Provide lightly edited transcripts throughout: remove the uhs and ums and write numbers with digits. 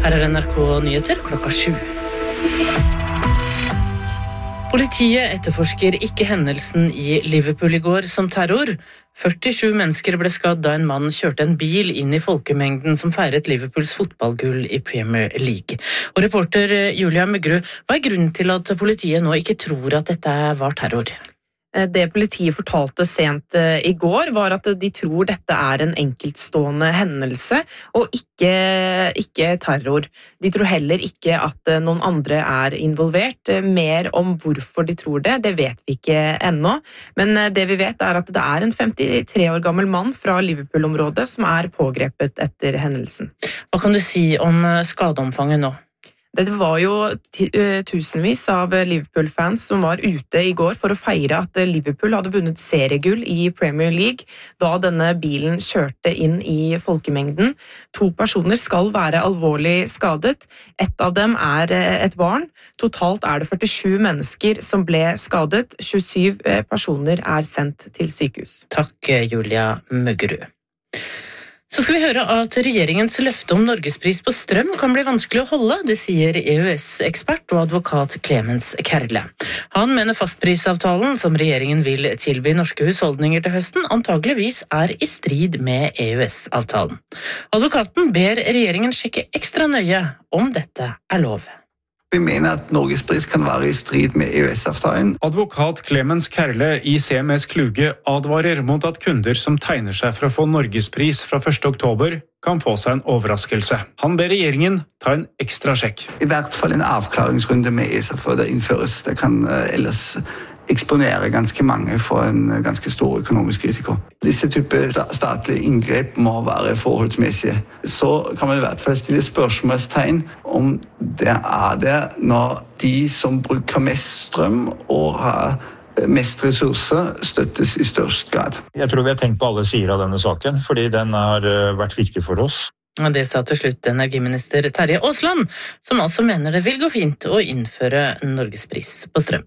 Her NRK Nyheter klokka 7. Politiet etterforsker ikke hendelsen i Liverpool i går som terror. 47 mennesker ble skadd da en mann kjørte en bil inn i folkemengden som feiret Liverpools fotballgull i Premier League. Og reporter Julia Møggerud, hva er grunnen til at politiet nå ikke tror at dette var terror? Det politiet fortalte sent i går var at de tror dette er en enkeltstående hendelse og ikke terror. De tror heller ikke at noen andre er involvert. Mer om hvorfor de tror det vet vi ikke ennå. Men det vi vet er at det er en 53 år gammel mann fra Liverpool-området som er pågrepet etter hendelsen. Hva kan du si om skadeomfanget nå? Det var jo tusenvis av Liverpool-fans som var ute i går for å feire at Liverpool hadde vunnet seriegull i Premier League da denne bilen kjørte inn i folkemengden. 2 personer skal være alvorlig skadet. Et av dem er et barn. Totalt er det 47 mennesker som ble skadet. 27 personer er sendt til sykehus. Takk, Julia Møggerud. Så skal vi høre at regjeringens løfte om Norgespris på strøm kan bli vanskelig å holde, det sier EØS-ekspert og advokat Clemens Kerle. Han mener fastprisavtalen som regjeringen vil tilby norske husholdninger til høsten antageligvis er i strid med EØS-avtalen. Advokaten ber regjeringen sjekke ekstra nøye om dette er lov. Vi mener at Norgespris kan være i strid med EØS-avtalen. Advokat Clemens Kerle i CMS Kluge advarer mot at kunder som tegner seg for å få Norgespris fra 1. oktober kan få seg en overraskelse. Han ber regjeringen ta en ekstra sjekk. I hvert fall en avklaringsrunde med ESA før det innføres. Det kan ellers eksponere ganske mange for en ganske stor økonomisk risiko. Disse typer statlige inngrep må være forholdsmessige. Så kan man i hvert fall stille spørsmålstegn om det er det når de som bruker mest strøm og har mest ressurser støttes i størst grad. Jeg tror vi har tenkt på alle sider av denne saken, fordi den har vært viktig for oss. Det sa til slutt energiminister Terje Aasland, som altså mener det vil gå fint å innføre Norgespris på strøm.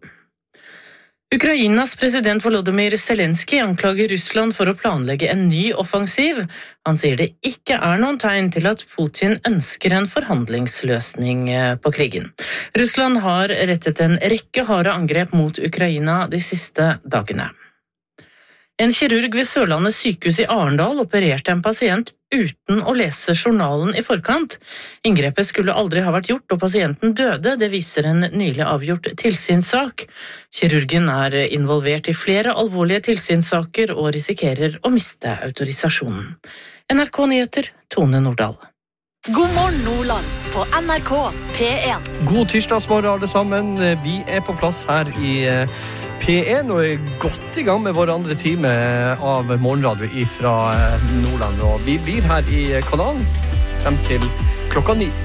Ukrainas president Volodymyr Zelensky anklager Russland for å planlegge en ny offensiv. Han sier det ikke er noen tegn til at Putin ønsker en forhandlingsløsning på krigen. Russland har rettet en rekke harde angrep mot Ukraina de siste dagene. En kirurg ved Sørlandet sykehus i Arendal opererte en pasient uten å lese journalen i forkant. Inngrepet skulle aldri ha vært gjort, og pasienten døde, det viser en nylig avgjort tilsynssak. Kirurgen er involvert i flere alvorlige tilsynssaker og risikerer å miste autorisasjonen. NRK Nyheter, Tone Nordahl. God morgen Nordland på NRK P1. God tirsdagsmorgen alle sammen. Vi er på plass her i P1 og er godt i gang med vår andre time av morgenradio fra Nordland. Og vi blir her i kanalen frem til klokka 9.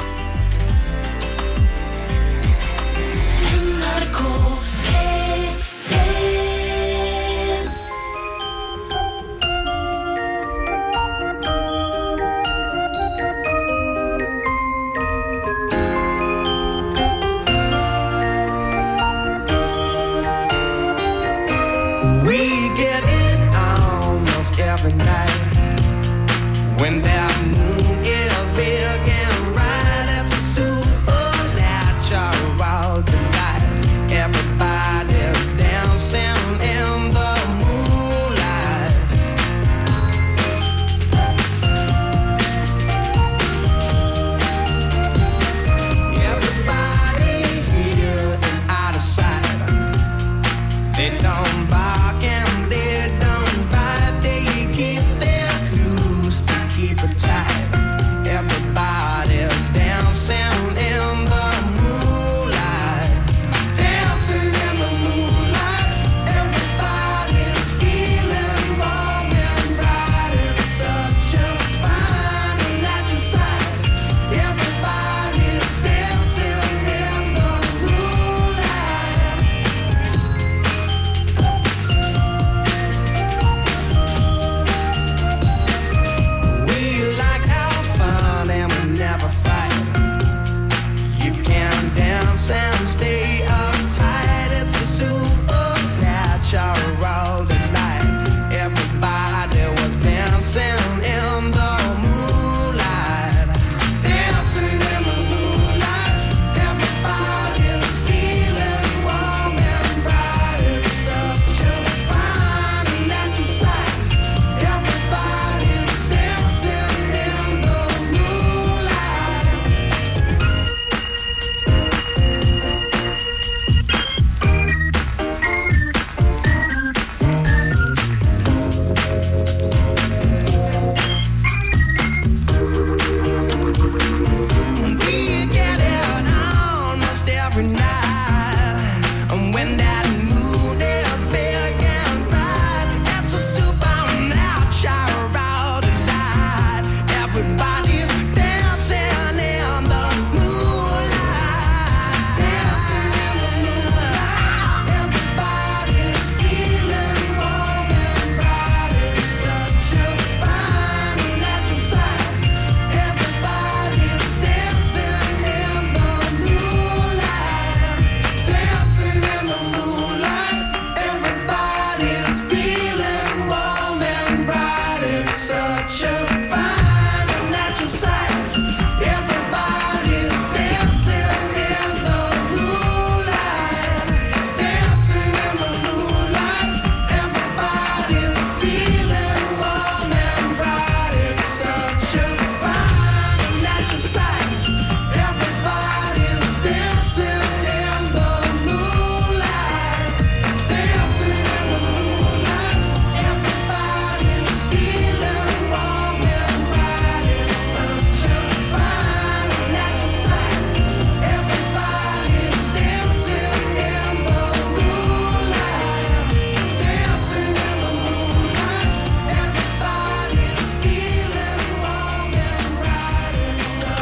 When that moon is big and bright, it's a supernatural delight. Everybody's dancing in the moonlight. Everybody here is out of sight. They don't bark and they don't bite. They keep their clues to keep it tight.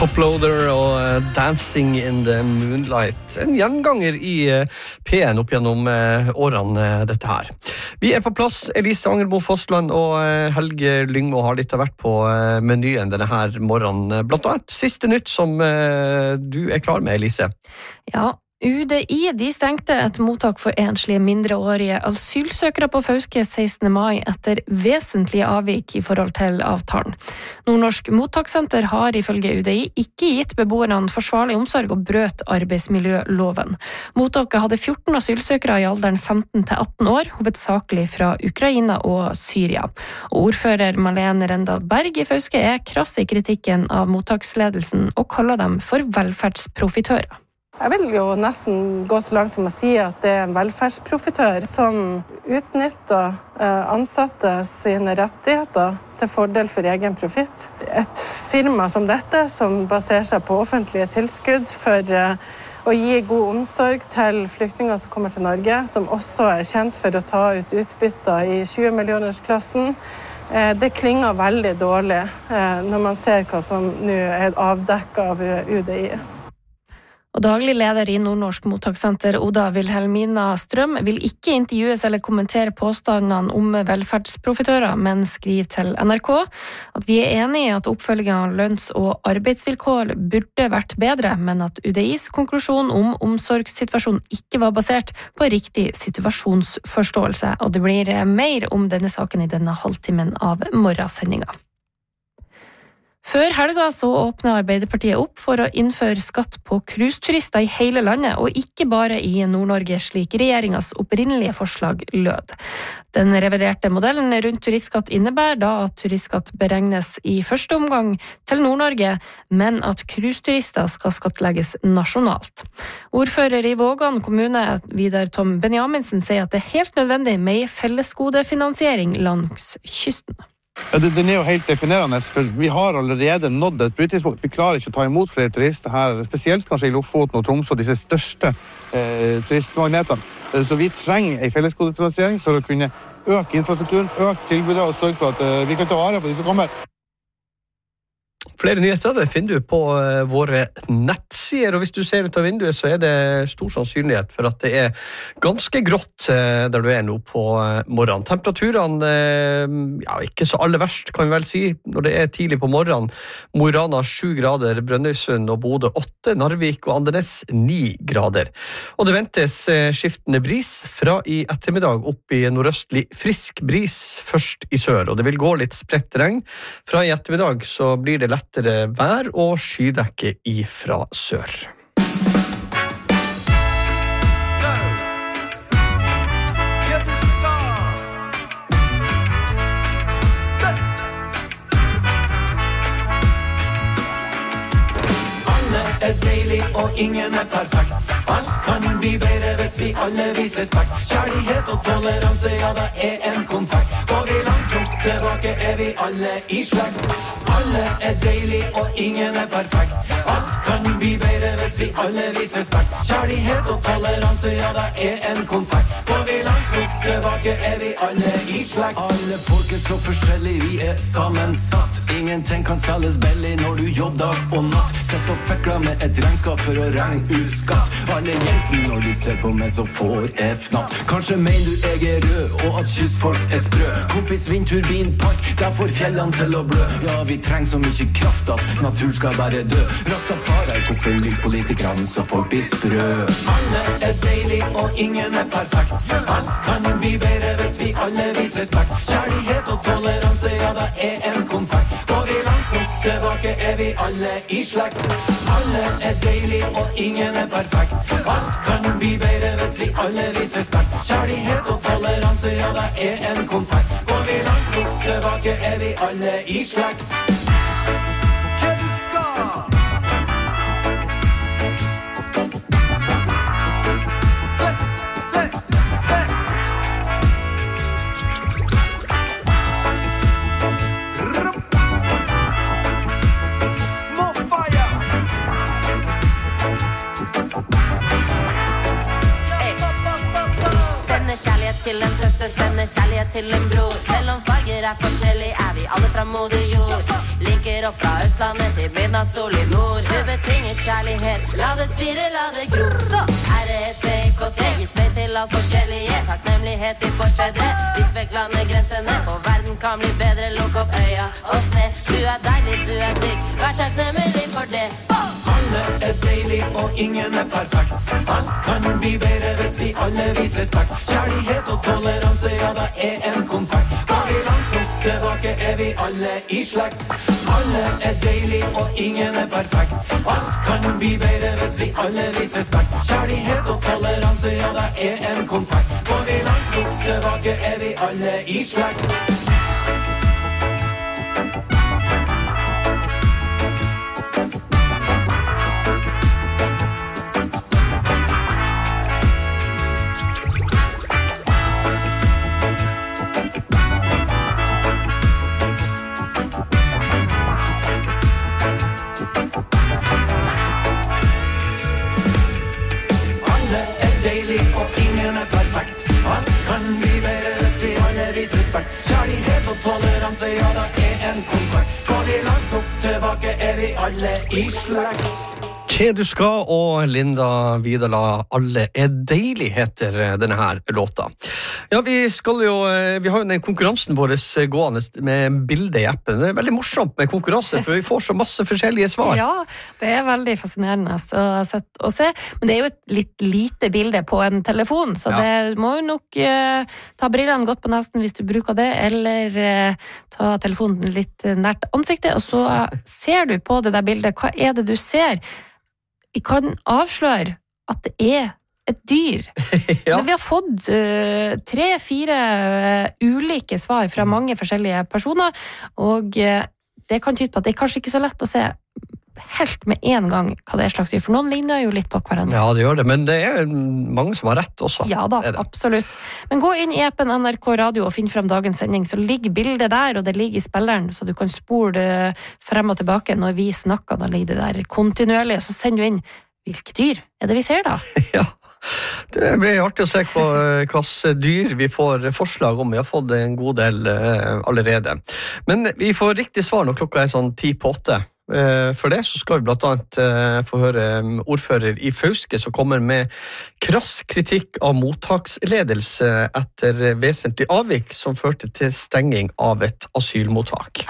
Toploader og Dancing in the Moonlight. En gjenganger i P1 opp gjennom årene dette her. Vi på plass, Elise Angermo Fossland og Helge Lyngmo har litt vært på menyen denne her morgenen. Blant annet siste nytt som du klar med, Elise. Ja, UDI de stengte et mottak for enslige mindreårige asylsøkere på Fauske 16. mai etter vesentlige avvik i forhold til avtalen. Nordnorsk mottakssenter har ifølge UDI ikke gitt beboerne forsvarlig omsorg og brøt arbeidsmiljøloven. Mottaket hadde 14 asylsøkere i alderen 15 til 18 år, hovedsakelig fra Ukraina og Syria. Og ordfører Malene Rendal Berg i Fauske krass i kritikken av mottaksledelsen og kaller dem for velferdsprofitører. Jeg vil jo nesten gå så langt som å si at det en velferdsprofitør som utnytter ansatte sine rettigheter til fordel for egen profitt. Et firma som dette, som baserer seg på offentlige tilskudd for å gi god omsorg til flyktninger som kommer til Norge, som også kjent for å ta ut utbytter i 20-millionersklassen, det klinger veldig dårlig når man ser hva som nå avdekket av UDI. Og daglig leder i Nordnorsk mottakssenter, Oda Wilhelmina Strøm, vil ikke intervjues eller kommentere påstandene om velferdsprofitører, men skriver til NRK at vi enige i at oppfølgingen av lønns- og arbeidsvilkår burde vært bedre, men at UDIs konklusjon om omsorgssituasjonen ikke var basert på riktig situasjonsforståelse. Og det blir mer om denne saken i denne halvtimen av morgensendinga. Før helga så åpnet Arbeiderpartiet opp for å innføre skatt på cruiseturister i hele landet, og ikke bare i Nord-Norge, slik regjeringens opprinnelige forslag lød. Den reviderte modellen rundt turistskatt innebærer da at turistskatt beregnes i første omgang til Nord-Norge, men at cruiseturister skal skattlegges nasjonalt. Ordfører i Vågan kommune, Vidar Tom Benjaminsen, sier at det helt nødvendig med fellesgodefinansiering langs kysten. Ja, den jo helt definerende, for vi har allerede nådd et brytningspunkt. Vi klarer ikke å ta imot flere turister her, spesielt kanskje i Lofoten og Tromsø, disse største turistmagnetene. Så vi trenger en fellesgodefinansiering for å kunne øke infrastrukturen, øke tilbudet og sørge for at vi kan ta vare på de som kommer. Flere nyheter det finner du på våre nettsider, og hvis du ser ut av vinduet så det stor sannsynlighet for at det ganske grått der du nå på morgenen. Temperaturene, ikke så aller verst kan vi vel si, når det tidlig på morgenen. Mo i Rana 7 grader, Brønnøysund og Bodø 8, Narvik og Andenes 9 grader. Og det ventes skiftende bris fra i ettermiddag opp i nordøstlig frisk bris først i sør, og det vil gå litt spredt regn. Fra i ettermiddag så blir det lettere vær og skydekke ifra sør. Alle deilig og ingen perfekt. Alt kan bli bedre hvis vi alle viser respekt. Kjærlighet og toleranse, ja det en konfekt. Går vi langt nok tilbake vi alle i slekt. Alle deilig og ingen perfekt. Alt kan bli bedre hvis vi alle viser respekt. Kjærlighet og toleranse, ja det en konfekt. Går vi langt nok tilbake vi alle i slekt. Alle folk så forskjellige, vi sammensatt. Ingenting kan selges billig når du jobber dag og natt. Sett og fekler med et regnskap for å regne ut skatt. Alle jentene når de ser på meg så får jeg fnatt. Kanskje mener du jeg rød og at kystfolk sprø. Kompis vindturbinpark, der får fjellene til å blø. Ja, vi trenger så mye kraft at natur skal bare dø. Rastafari, hvorfor ligger politikerne så folk blir sprø? Alle deilig og ingen perfekt. Alt kan bli bedre hvis vi alle viser respekt. Kjærlighet og toleranse, ja det en konfekt. Går vi langt nok tilbake vi alle i slekt. Alle deilig og ingen perfekt. Alt kan bli bedre hvis vi alle viser respekt. Kjærlighet og toleranse, ja det en konfekt. Går vi langt nok tilbake vi alle i slekt. Til en søster, sender kjærlighet til en bror. Selv om farger forskjellig vi alle fra moder jord. stikker opp fra Østlandet til midnattssol i nord. Hun betinger kjærlighet, la det spire, la det gro. Så RSPKT, gitt meg til alt forskjellige. Takknemlighet til forfedre, vis vekk landegrensene. Og verden kan bli bedre, lukk opp øya og se. Du deilig, du digg, vær takknemlig for det. Alle deilig og ingen perfekt. Alt kan bli bedre hvis vi alle viser respekt. Kjærlighet og toleranse, ja da en konfekt. Går vi langt nok tilbake vi alle i slekt. Alle deilig og ingen perfekt. Alt kan bli bedre hvis vi alle viser respekt. Kjærlighet og toleranse, ja da en konfekt. Går vi langt nok tilbake vi alle i slekt. Kjærlighet og toleranse, ja da en konfekt. Går vi langt nok tilbake vi alle i slekt. Kjeduska og Linda Vidala, alle deilig heter denne her låta. Ja, vi har jo den konkurransen vår gående med bilde i appen. Det veldig morsomt med konkurranse, for vi får så masse forskjellige svar. Ja, det veldig fascinerende å se, men det jo et litt lite bilde på en telefon, så det må jo nok ta brillene godt på nesten hvis du bruker det, eller ta telefonen litt nært ansiktet, og så ser du på det der bildet, hva det du ser? Vi kan avsløre at det et dyr. Men vi har fått 3-4 ulike svar fra mange forskjellige personer, og det kan tyde på at det kanskje ikke så lett å se helt med en gang hva det slags dyr, for noen ligner jo litt på hverandre. Ja, det gjør det, men det mange som har rett også. Ja da, absolutt. Men gå inn i appen NRK Radio og finn frem dagens sending, så ligger bildet der, og det ligger i spilleren, så du kan spole frem og tilbake når vi snakker, da ligger det der kontinuerlig, og så sender du inn hvilke dyr det vi ser da? Ja, det blir artig å se på hvilke dyr vi får forslag om. Vi har fått en god del allerede. Men vi får riktig svar når klokka sånn 7:50. For det så skal vi blant annet få høre ordfører i Fauske som kommer med krass kritikk av mottaksledelse etter vesentlig avvik som førte til stenging av et asylmottak.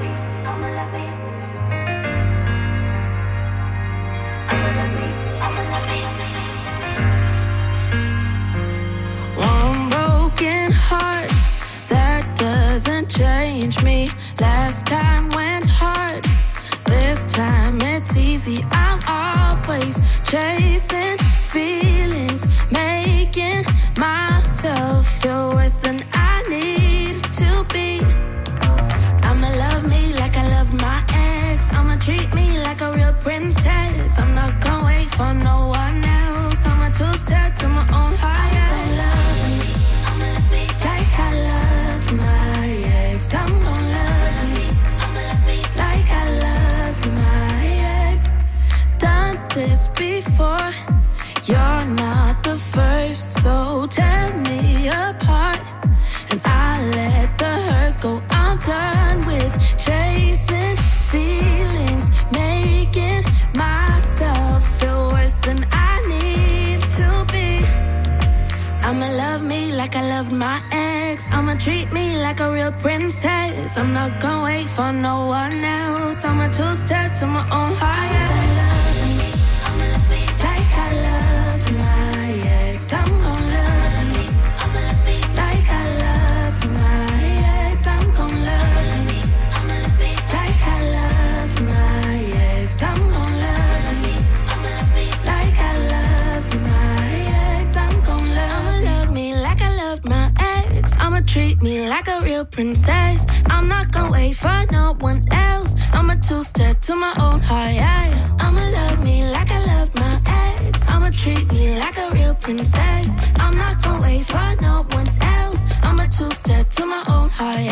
One broken heart that doesn't change me. Last time went hard. This time it's easy, I'm always chasing feelings, making myself feel worse than I need to be. I'ma love me like I loved my ex, I'ma treat me like a real princess. I'm not gonna wait for no one else, I'ma two-step to my own high. I'ma love me like I loved my ex. I'm gonna love me like I loved my ex. Done this before, you're not the first, so tear me apart and I let the hurt go. I'm done with chasing feelings, making myself feel worse than I need to be. I'ma love me like I loved my ex, I'ma treat me like a real princess. I'm not gonna wait for no one else, I'ma two-step to my own higher. I'ma love me like I loved my ex. I'm gonna love me like I loved my ex. I'm gonna love me like I loved my ex. I'm gonna love me like I loved my ex. I'm gonna love me like I loved my ex. I'ma treat me like a real princess. I'm not gonna wait for no one else, I'ma two-step to my own high. I'ma love me like I loved my ex. I'ma treat me like a real princess. I'm not gonna wait for no one else, I'ma two-step to my own high.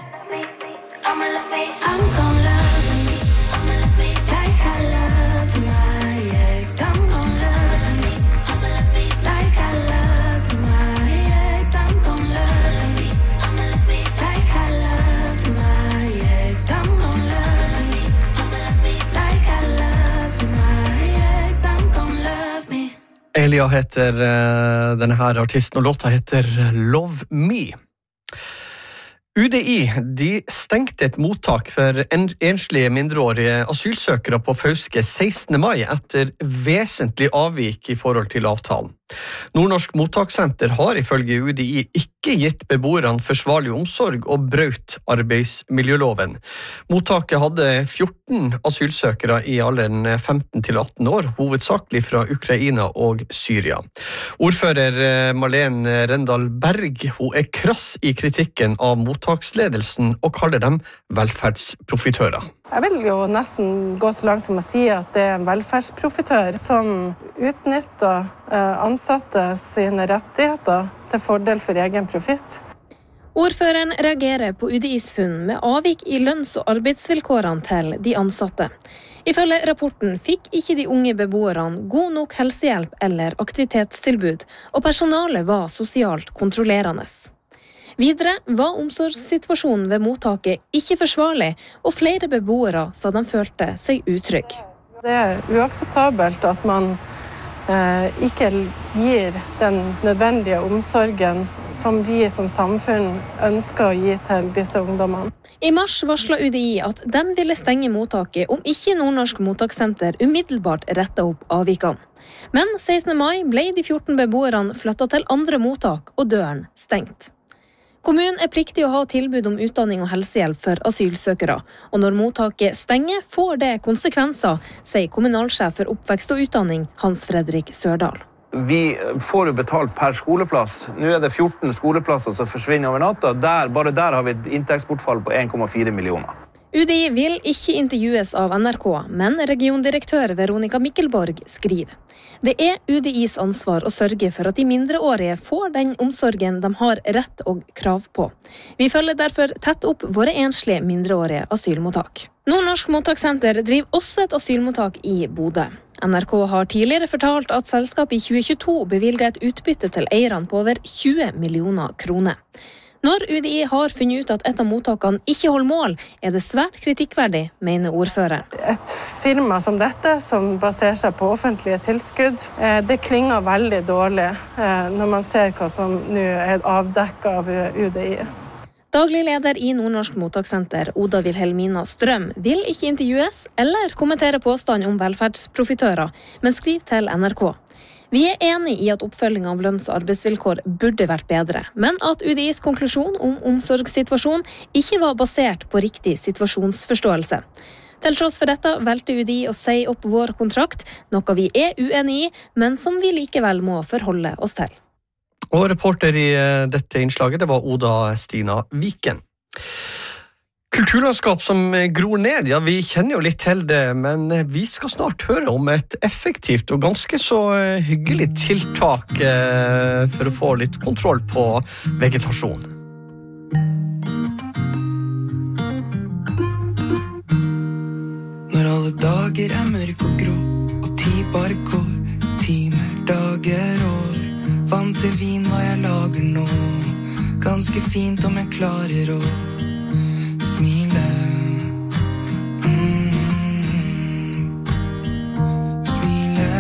I'm gonna love me like I loved my ex. I'm gonna love me like I loved my ex. I'm gonna love me like I loved my ex. I'm gonna love Elia heter denne her artisten, og låta heter Love Me. UDI de stengte et mottak for enslige mindreårige asylsøkere på Fauske 16. mai etter vesentlig avvik i forhold til avtalen. Nordnorsk mottakssenter har ifølge UDI ikke gitt beboerne forsvarlig omsorg og brøt arbeidsmiljøloven. Mottaket hadde 14 asylsøkere i alderen 15 til 18 år, hovedsakelig fra Ukraina og Syria. Ordfører Marlene Rendal Berg, hun krass i kritikken av mottaksledelsen og kaller dem velferdsprofitører. Jeg vil jo nesten gå så langt som å si at det en velferdsprofitør som utnytter ansatte sine rettigheter til fordel for egen profitt. Ordføreren reagerer på UDIs funn med avvik i lønns- og arbeidsvilkårene til de ansatte. Ifølge rapporten fikk ikke de unge beboerne god nok helsehjelp eller aktivitetstilbud, og personalet var sosialt kontrollerende. Videre var omsorgssituasjonen ved mottaket ikke forsvarlig, og flere beboere sa de følte seg utrygge. Det er uakseptabelt at man ikke gir den nødvendige omsorgen som vi som samfunn ønsker å gi til disse ungdommene. I mars varslet UDI at de ville stenge mottaket om ikke Nordnorsk mottakssenter umiddelbart rettet opp avvikene. Men 16. mai ble de 14 beboerne flyttet til andre mottak og døren stengt. Kommunen er pliktig å ha tilbud om utdanning og helsehjelp for asylsøkere, og når mottaket stenger, får det konsekvenser, sier kommunalsjef for oppvekst og utdanning, Hans Fredrik Sørdal. Vi får jo betalt per skoleplass. Nå er det 14 skoleplasser som forsvinner over natta. Bare der har vi et inntektsbortfall på 1,4 millioner. UDI vil ikke intervjues av NRK, men regiondirektør Veronica Mikkelborg skriver. Det er UDIs ansvar å sørge for at de mindreårige får den omsorgen de har rett og krav på. Vi følger derfor tett opp våre enslige mindreårige asylmottak. Nordnorsk mottakssenter driver også et asylmottak i Bodø. NRK har tidligere fortalt at selskapet i 2022 bevilget et utbytte til eierne på over 20 millioner kroner. Når UDI har funnet ut at et av mottakene ikke holder mål, er det svært kritikkverdig, mener ordføreren. Et firma som dette, som baserer seg på offentlige tilskudd, det klinger veldig dårlig når man ser hva som nå er avdekket av UDI. Daglig leder i Nordnorsk mottakssenter, Oda Wilhelmina Strøm, vil ikke intervjues eller kommentere påstand om velferdsprofitører, men skriver til NRK. Vi er enige i at oppfølging av lønns- og arbeidsvilkår burde vært bedre, men at UDIs konklusjon om omsorgssituasjon ikke var basert på riktig situasjonsforståelse. Til tross for dette valgte UDI å si opp vår kontrakt, noe vi er uenig i, men som vi likevel må forholde oss til. Og reporter i dette innslaget, det var Oda Stina Viken. Kulturlandskap som gror ned, ja, vi kjenner jo litt til det, men vi skal snart høre om et effektivt og ganske så hyggelig tiltak for å få litt kontroll på vegetasjon. Når alle dager er mørk og grå, og tid bare går, timer, dager, år, vann til vin hva jeg lager nå, ganske fint om jeg klarer å smile. Smile.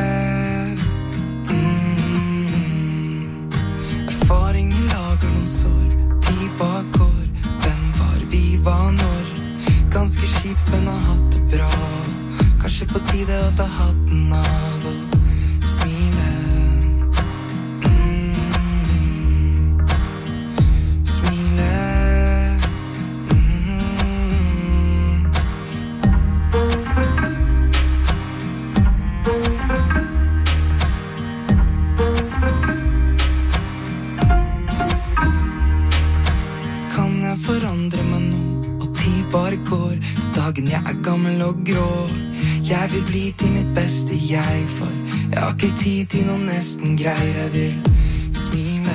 Erfaringen lager noen sår, tid bak år, hvem var vi, hva når? Ganske kjipt, men har hatt det bra. Kanskje på tide å ta hatten av og smile. Forandre meg nå, og tid bare går, dagen jeg er gammel og grå. Jeg vil bli til mitt beste jeg, for jeg har ikke tid til noe nesten greier. Jeg vil smile.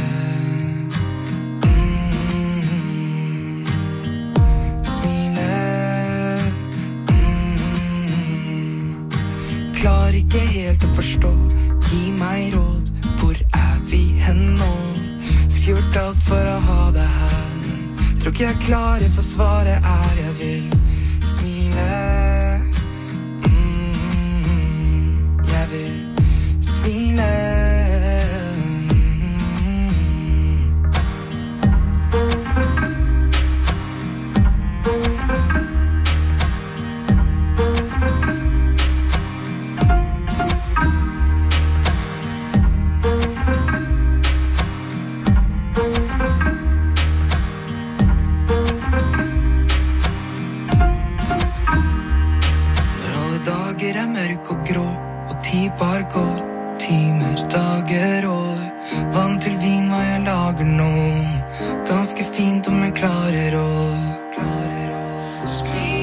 Smile. Klarer ikke helt å forstå, gi meg råd, hvor er vi hen nå? Skulle gjort alt for å ha det her, tror ikke jeg klarer, for svaret er jeg vil smile. Jeg vil smile. mørk og grå, og tid bare går. Timer, dager, år. Vann til vin, hva jeg lager nå. Ganske fint om jeg klarer å smile.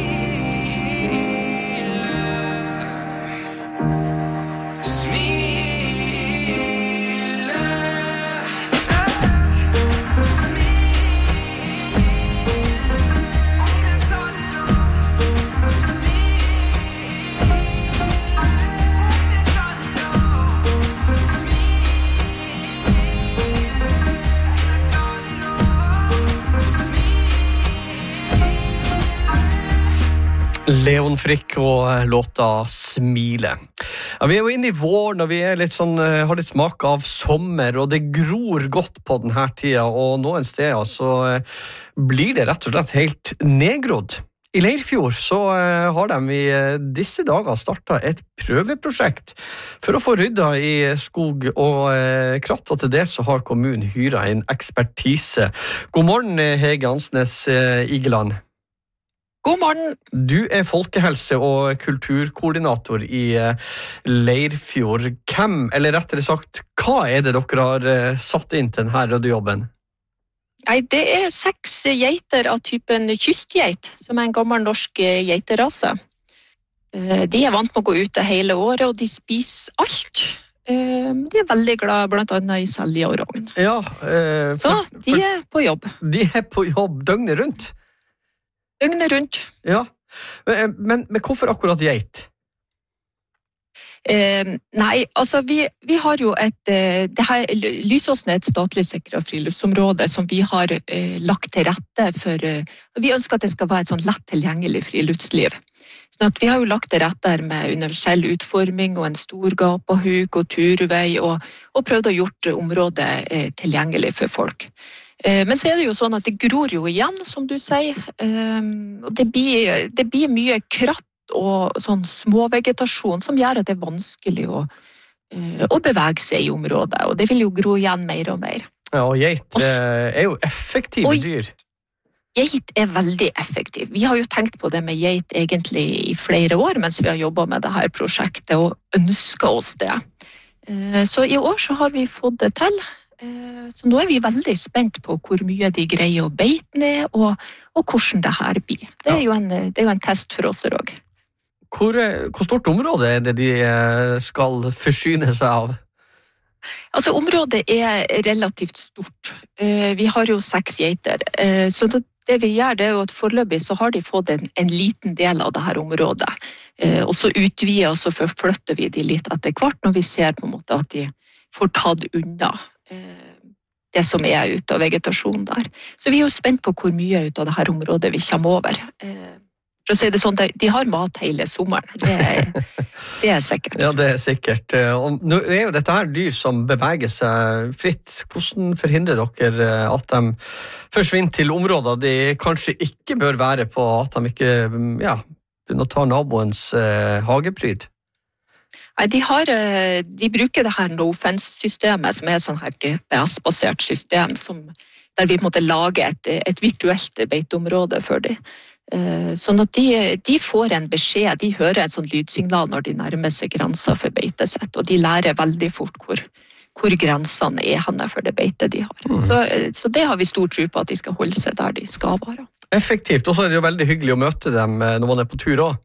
Leon Frick og låta Smile. Ja, vi jo inne I våren, og vi litt sånn, har litt smak av sommer, og det gror godt på denne tida, og noen steder så blir det rett og slett helt nedgrodd. I Leirfjord så har de I disse dager startet et prøveprosjekt for å få rydda I skog og kratt, og til det så har kommunen hyret en ekspertise. God morgen, Hege Ansnes Igeland. God morgen. Du folkehelse- og kulturkoordinator I Leirfjord. Hvem, eller rettere sagt, hva det dere har satt inn til denne røddejobben? Nei, det 6 geiter av typen kystgeit, som en gammel norsk geiterase. De vant med å gå ute hele året, og de spiser alt. De veldig glad blant annet I selje og rogn. Ja, så de på jobb. De på jobb døgnet rundt? Døgnet rundt. Ja, men hvorfor akkurat geit? Nei, altså vi har jo det her, Lysåsen et statlig sikret friluftsområde som vi har lagt til rette for. Vi ønsker at det skal være et sånn lett tilgjengelig friluftsliv. Sånn at vi har jo lagt til rette med universell utforming og en stor gapahuk og turvei og prøvd å gjort området tilgjengelig for folk. Men så det jo sånn at det gror jo igjen, som du sier, og det blir mye kratt og sånn småvegetasjon som gjør at det vanskelig å bevege seg I området, og det vil jo gro igjen mer og mer. Ja, og geit jo effektive dyr. Geit veldig effektiv. Vi har jo tenkt på det med geit egentlig I flere år, mens vi har jobbet med det her prosjektet og ønsket oss det. Så I år så har vi fått det til. Så nå vi veldig spent på hvor mye de greier å beite ned, og hvordan det her blir. Det jo en test for oss også. Hvor stort område det de skal forsyne seg av? Altså, området relativt stort. Vi har jo 6 geiter, så det vi gjør det jo at foreløpig så har de fått en liten del av det her området. Og så utvider og så forflytter vi de litt etter hvert når vi ser på en måte at de får tatt unna det som ute av vegetasjon der. Så vi jo spent på hvor mye ut av det her området vi kommer over. For å si det sånn, de har mat hele sommeren. Det sikkert. Ja, det sikkert. Og nå jo dette her dyr som beveger seg fritt. Hvordan forhindrer dere at de forsvinner til områder de kanskje ikke bør være på, at de ikke begynner å ta naboens hagepryd? Nei, de bruker det her no-fence-systemet, som et sånn her GPS-basert system, der vi måtte lage et virtuelt beiteområde for dem. Sånn at de får en beskjed, de hører et sånt lydsignal når de nærmer seg grenser for beitesett, og de lærer veldig fort hvor grensene henne for det beitet de har. Så det har vi stor tro på at de skal holde seg der de skal være. Effektivt, og så det jo veldig hyggelig å møte dem når man på tur også.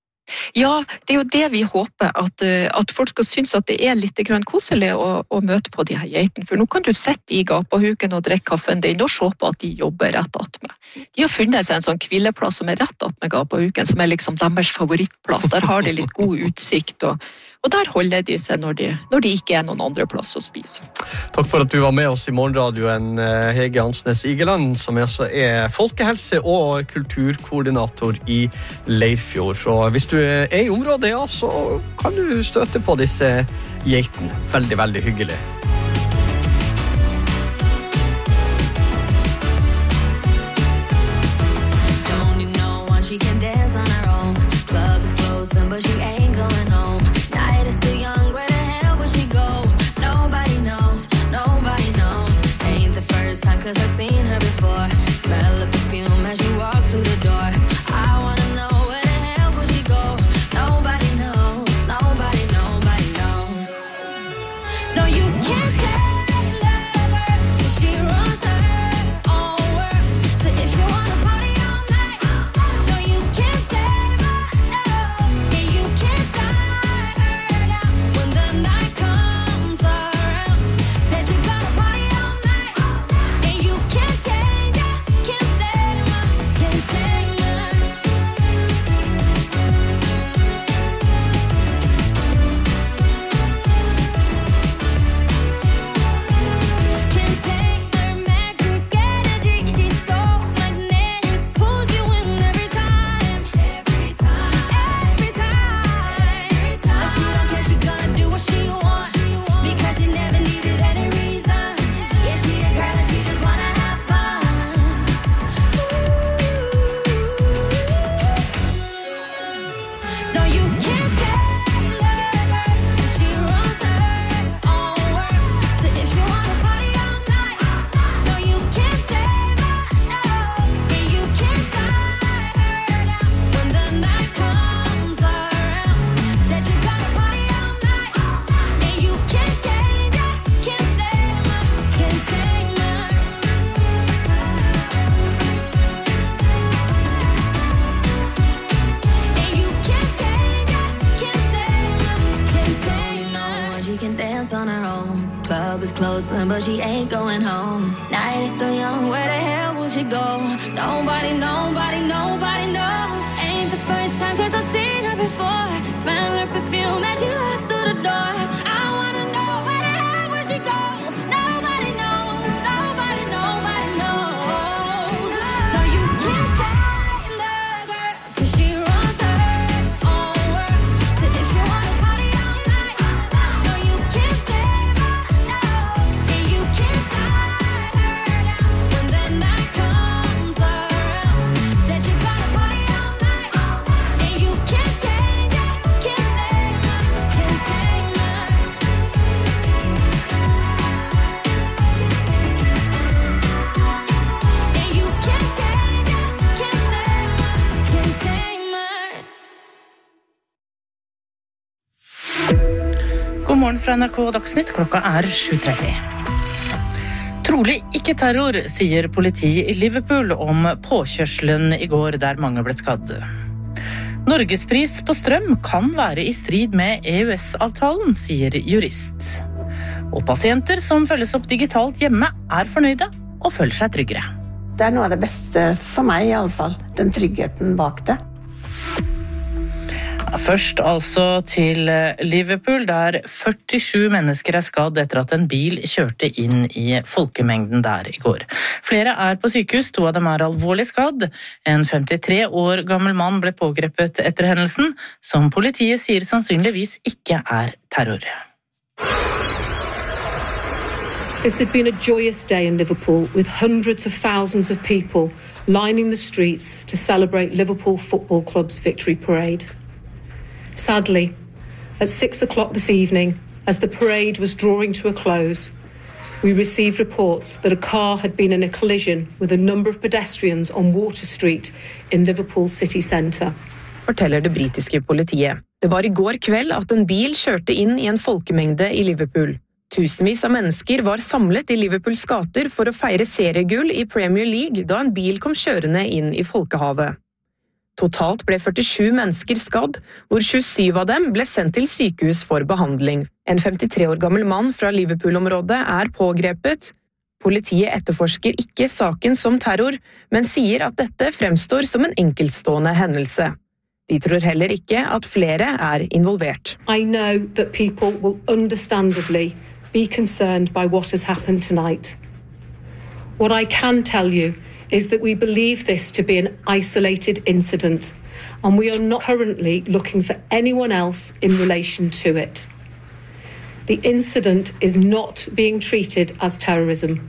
Ja, det jo det vi håper, at folk skal synes at det litt koselig å møte på de her geitene. For nå kan du sitte I gapahuken og drikke kaffen din og se på at de jobber rett attmed. De har funnet seg en sånn hvileplass som rett attmed gapahuken, som liksom deres favorittplass. Der har de litt god utsikt, og der holder de seg når de ikke noen andre plass å spise. Takk for at du var med oss I morgenradioen, Hege Ansnes Igeland, som også folkehelse- og kulturkoordinator I Leirfjord. Så hvis du I området, ja, så kan du støte på disse geitene. Veldig, veldig hyggelig. She can dance on her own. Club's closed, but she ain't going home. Night is still young, where the hell will she go? Nobody knows, nobody knows. Ain't the first time, 'cause I've seen her before. Smell the perfume as she walks through the door. I wanna know where the hell will she go? Nobody knows, soon, but she ain't going home. Night is still young, where the hell will she go? Nobody knows. Ain't the first time, cause I've seen her before. Smell her perfume as she walks through the door. I wanna know where the hell will she go? Nobody knows. No, you can't tame the girl, cause she runs her own world. So if she wanna party all night, no, you can't tame her, no. And you can't tie her down when the night comes around. Said you gotta party all night, and you can't change it, can't tame her, can't tame her. And you can't change it, can't tame her, can't tame her. God morgen fra NRK Dagsnytt, klokka 7:30. Trolig ikke terror, sier politi i Liverpool om påkjørselen i går der mange ble skadd. Norgespris på strøm kan være i strid med EØS-avtalen, sier jurist. Og pasienter som følges opp digitalt hjemme er fornøyde og føler seg tryggere. Det noe av det beste for meg i alle fall, den tryggheten bak det. Først altså til Liverpool, der 47 mennesker er skadd etter at en bil kjørte inn i folkemengden der i går. Flere er på sykehus, 2 av dem er alvorlig skadd. En 53 år gammel mann ble pågrepet etter hendelsen, som politiet sier sannsynligvis ikke er terror. This had been a joyous day in Liverpool with hundreds of thousands of people lining the streets to celebrate Liverpool Football Club's victory parade. Sadly, at 6 o'clock this evening, as the parade was drawing to a close, we received reports that a car had been in a collision with a number of pedestrians on Water Street in Liverpool city centre. Forteller det britiske politiet. Det var i går kveld at en bil kjørte inn i en folkemengde i Liverpool. Tusenvis av mennesker var samlet i Liverpools gater for å feire seriegull i Premier League da en bil kom kjørende inn i folkehavet. Totalt ble 47 mennesker skadd, hvor 27 av dem ble sendt til sykehus for behandling. En 53 år gammel mann fra Liverpool-området er pågrepet. Politiet etterforsker ikke saken som terror, men sier at dette fremstår som en enkeltstående hendelse. De tror heller ikke at flere er involvert. I know that people will understandably be concerned by what has happened tonight. What I can tell you is that we believe this to be an isolated incident, and we are not currently looking for anyone else in relation to it. The incident is not being treated as terrorism.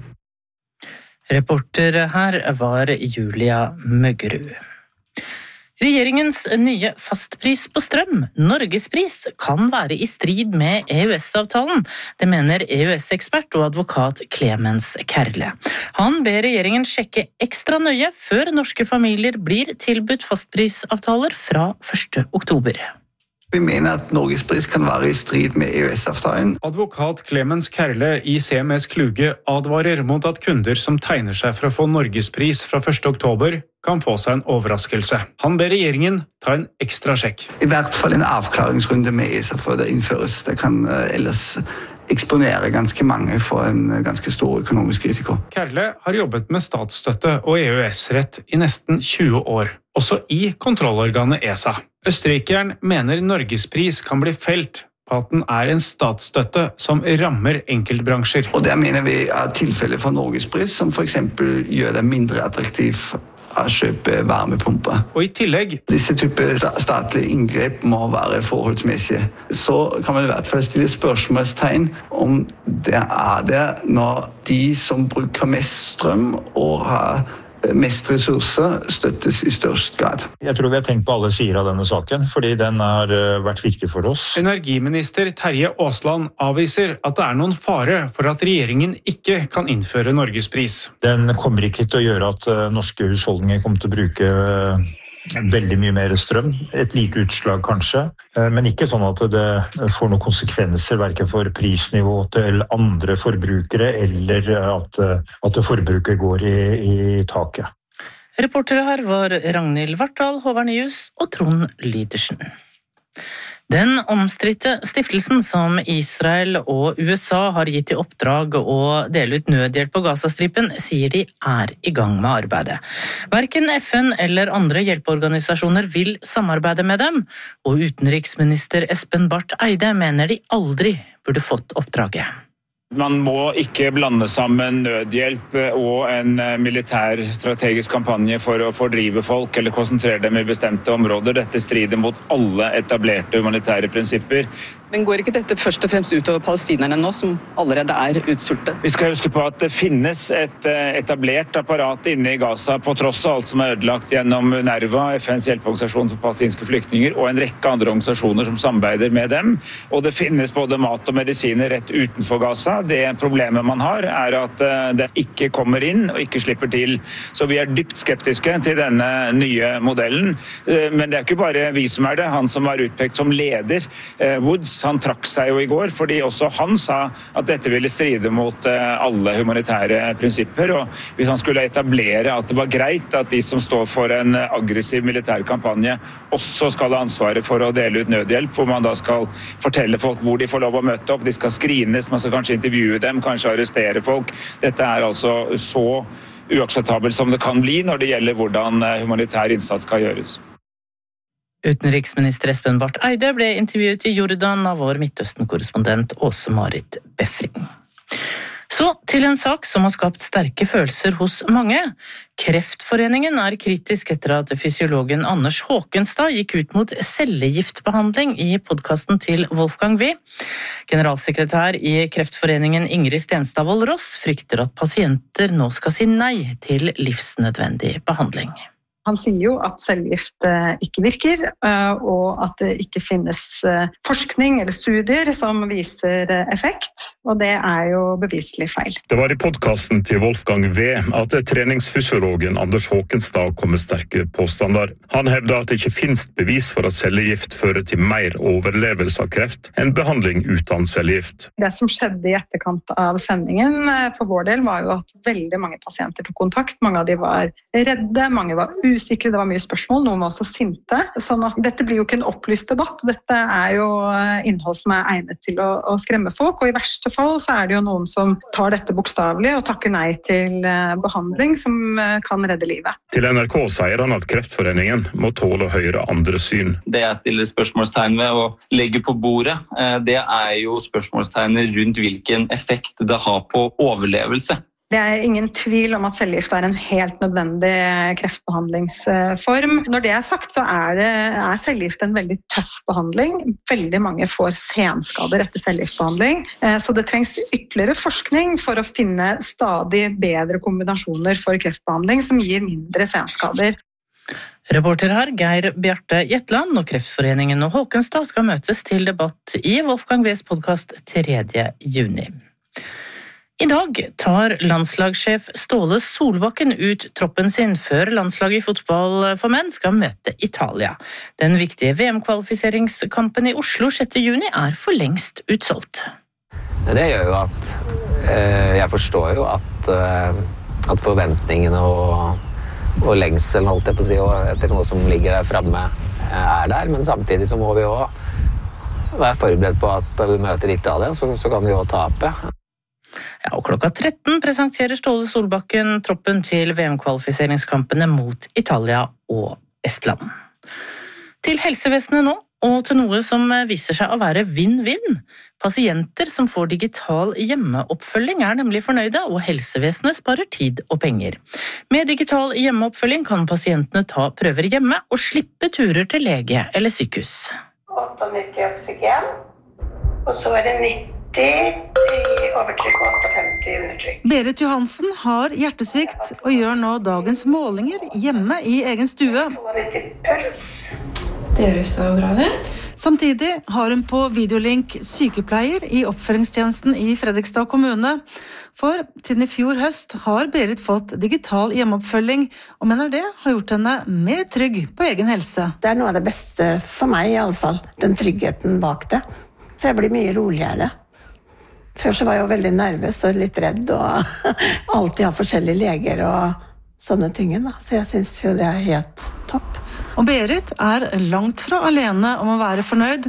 Reporter her var Julia Møggerud. Regjeringens nye fastpris på strøm, Norgespris, kan være i strid med EØS-avtalen. Det mener EØS-ekspert og advokat Clemens Kerle. Han ber regjeringen sjekke ekstra nøye før norske familier blir tilbudt fastprisavtaler fra 1. oktober. Vi mener at Norgespris kan være i strid med EØS-avtalen. Advokat Clemens Kerle i CMS Kluge advarer mot at kunder som tegner seg for å få Norgespris fra 1. oktober, kan få seg en overraskelse. Han ber regjeringen ta en ekstra sjekk. I hvert fall en avklaringsrunde med ESA før det innføres. Det kan ellers eksponere ganske mange for en ganske stor økonomisk risiko. Kerle har jobbet med statsstøtte og EØS-rett i nesten 20 år, også i kontrollorganet ESA. Østerrikeren mener Norgespris kan bli felt på at den er en statsstøtte som rammer enkeltbransjer. Og der mener vi er tilfellet for Norgespris, som for eksempel gjør det mindre attraktivt å kjøpe varmepumper. Og i tillegg disse typer statlige inngrep må være forholdsmessige. Så kan man i hvert fall stille spørsmålstegn om det er det når de som bruker mest strøm og har mest ressurser støttes i størst grad. Jeg tror vi har tenkt på alle sider av denne saken, fordi den har vært viktig for oss. Energiminister Terje Aasland avviser at det er noen fare for at regjeringen ikke kan innføre Norgespris. Den kommer ikke til å gjøre at norske husholdninger kommer til å bruke veldig mye mer strøm. Et lite utslag kanskje, men ikke sånn at det får noen konsekvenser hverken for prisnivå til andre forbrukere eller at forbruket går i taket. Reportere her var Ragnhild Vartdal, Håvard Nyhus og Trond Lydersen. Den omstridte stiftelsen som Israel og USA har gitt i oppdrag å dele ut nødhjelp på Gazastripen, sier de er i gang med arbeidet. Hverken FN eller andre hjelpeorganisasjoner vil samarbeide med dem, og utenriksminister Espen Barth Eide mener de aldri burde fått oppdraget. Man må ikke blande sammen nødhjelp og en militær strategisk kampanje for å fordrive folk eller konsentrere dem i bestemte områder. Dette strider mot alle etablerte humanitære prinsipper. Men går ikke dette først og fremst utover palestinerne nå, som allerede er utsultet? Vi skal huske på at det finnes et etablert apparat inne i Gaza, på tross av alt som er ødelagt gjennom UNRWA, FNs hjelpeorganisasjon for palestinske flyktninger, og en rekke andre organisasjoner som samarbeider med dem. Og det finnes både mat og medisiner rett utenfor Gaza. Det problemet man har er at det ikke kommer inn og ikke slipper til. Så vi er dypt skeptiske til denne nye modellen. Men det er ikke bare vi som er det. Han som var utpekt som leder, Woods, han trakk seg jo i går, fordi også han sa at dette ville stride mot alle humanitære prinsipper. Og hvis han skulle etablere at det var greit at de som står for en aggressiv militær kampanje også skal ha ansvaret for å dele ut nødhjelp, hvor man da skal fortelle folk hvor de får lov å møte opp, de skal screenes, man skal kanskje intervjue dem, kanskje arrestere folk. Dette er altså så uakseptabelt som det kan bli når det gjelder hvordan humanitær innsats skal gjøres. Utenriksminister Espen Barth Eide ble intervjuet i Jordan av vår Midtøsten-korrespondent Åse-Marit Befring. Så til en sak som har skapt sterke følelser hos mange. Kreftforeningen er kritisk etter at fysiologen Anders Håkenstad gikk ut mot cellegiftbehandling i podcasten til Wolfgang V. Generalsekretær i Kreftforeningen Ingrid Stenstadvold Ross frykter at pasienter nå skal si nei til livsnødvendig behandling. Han sier jo at cellegift ikke virker, og at det ikke finnes forskning eller studier som viser effekt, og det er jo beviselig feil. Det var i podcasten til Wolfgang V at treningsfysiologen Anders Håkenstad kom med sterke påstander. Han hevder at det ikke finnes bevis for at cellegift fører til mer overlevelse av kreft enn behandling uten cellegift. Det som skjedde i etterkant av sendingen for vår del var jo at veldig mange pasienter tok kontakt. Mange av de var redde, mange var usikre, det var mye spørsmål, noen var også sinte. Sånn at dette blir jo ikke en opplyst debatt, dette er jo innhold som er egnet til å skremme folk, og i verste fall så er det jo noen som tar dette bokstavelig og takker nei til behandling som kan redde livet. Til NRK sier han at Kreftforeningen må tåle å høre andre syn. Det jeg stiller spørsmålstegn ved å legge på bordet, det er jo spørsmålstegnet rundt hvilken effekt det har på overlevelse. Det er ingen tvil om at cellegift er en helt nødvendig kreftbehandlingsform. Når det er sagt, så er cellegift en veldig tøff behandling. Veldig mange får senskader etter cellegiftbehandling. Så det trengs ytterligere forskning for å finne stadig bedre kombinasjoner for kreftbehandling som gir mindre senskader. Reporter her Geir Bjarte Jetland, og Kreftforeningen og Håkenstad skal møtes til debatt i Wolfgang V's podcast 3. juni. I dag tar landslagssjef Ståle Solbakken ut troppen sin før landslaget i fotball for menn skal møte Italia. Den viktige VM-kvalifiseringskampen i Oslo 6. juni er for lengst utsolgt. Det gjør jo at jeg forstår jo at forventningene og lengselen, holdt jeg på å si, og etter noe som ligger der fremme er der, men samtidig så må vi jo være forberedt på at vi møter Italia, så kan vi jo tape. Ja, og klokka 13 presenterer Ståle Solbakken troppen til VM-kvalifiseringskampene mot Italia og Estland. Til helsevesenet nå, og til noe som viser seg å være vinn-vinn. Pasienter som får digital hjemmeoppfølging er nemlig fornøyde, og helsevesenet sparer tid og penger. Med digital hjemmeoppfølging kan pasientene ta prøver hjemme og slippe turer til lege eller sykehus. 98 oksygen, og så er det 90 i overtrykk og 58 undertrykk. Berit Johansen har hjertesvikt og gjør nå dagens målinger hjemme i egen stue. 92 puls. Det høres så bra ut. Samtidig har hun på videolink sykepleier i oppfølgingstjenesten i Fredrikstad kommune. For siden i fjor høst har Berit fått digital hjemmeoppfølging, og mener det har gjort henne mer trygg på egen helse. Det er noe av det beste for meg i alle fall, den tryggheten bak det. Så jeg blir mye roligere. Før så var jeg jo veldig nervøs og litt redd, og alltid har forskjellige leger og sånne ting. Så jeg synes jo det er helt topp. Og Berit er langt fra alene om å være fornøyd.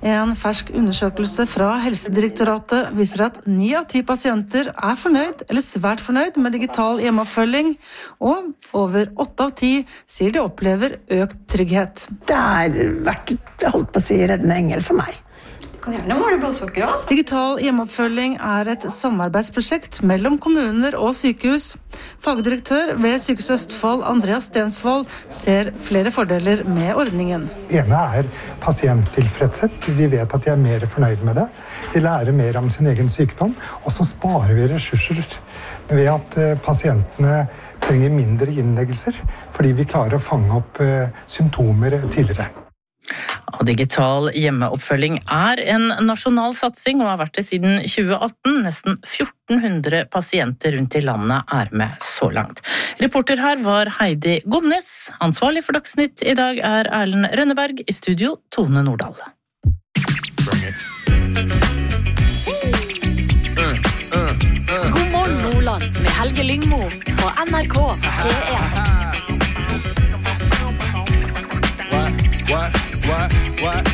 En fersk undersøkelse fra Helsedirektoratet viser at 9 av 10 pasienter er fornøyd eller svært fornøyd med digital hjemmeoppfølging, og over 8 av 10 sier de opplever økt trygghet. Det har vært, holdt på å si, reddende engel for meg. Kan gjerne måle blodsukker også. Digital hjemmeoppfølging er et samarbeidsprosjekt mellom kommuner og sykehus. Fagdirektør ved Sykehuset Østfold, Andreas Stensvold, ser flere fordeler med ordningen. Det ene er pasienttilfredshet. Vi vet at de er mer fornøyd med det. De lærer mer om sin egen sykdom, og så sparer vi ressurser ved at pasientene trenger mindre innleggelser, fordi vi klarer å fange opp symptomer tidligere. Digital hjemmeoppfølging er en nasjonal satsing og har vært det siden 2018. Nesten 1400 pasienter rundt i landet er med så langt. Reporter her var Heidi Gomnes. Ansvarlig for Dagsnytt i dag er Erlend Rønneberg. I studio Tone Nordahl. God morgen Nordland med Helge Lyngmo på NRK P1. What?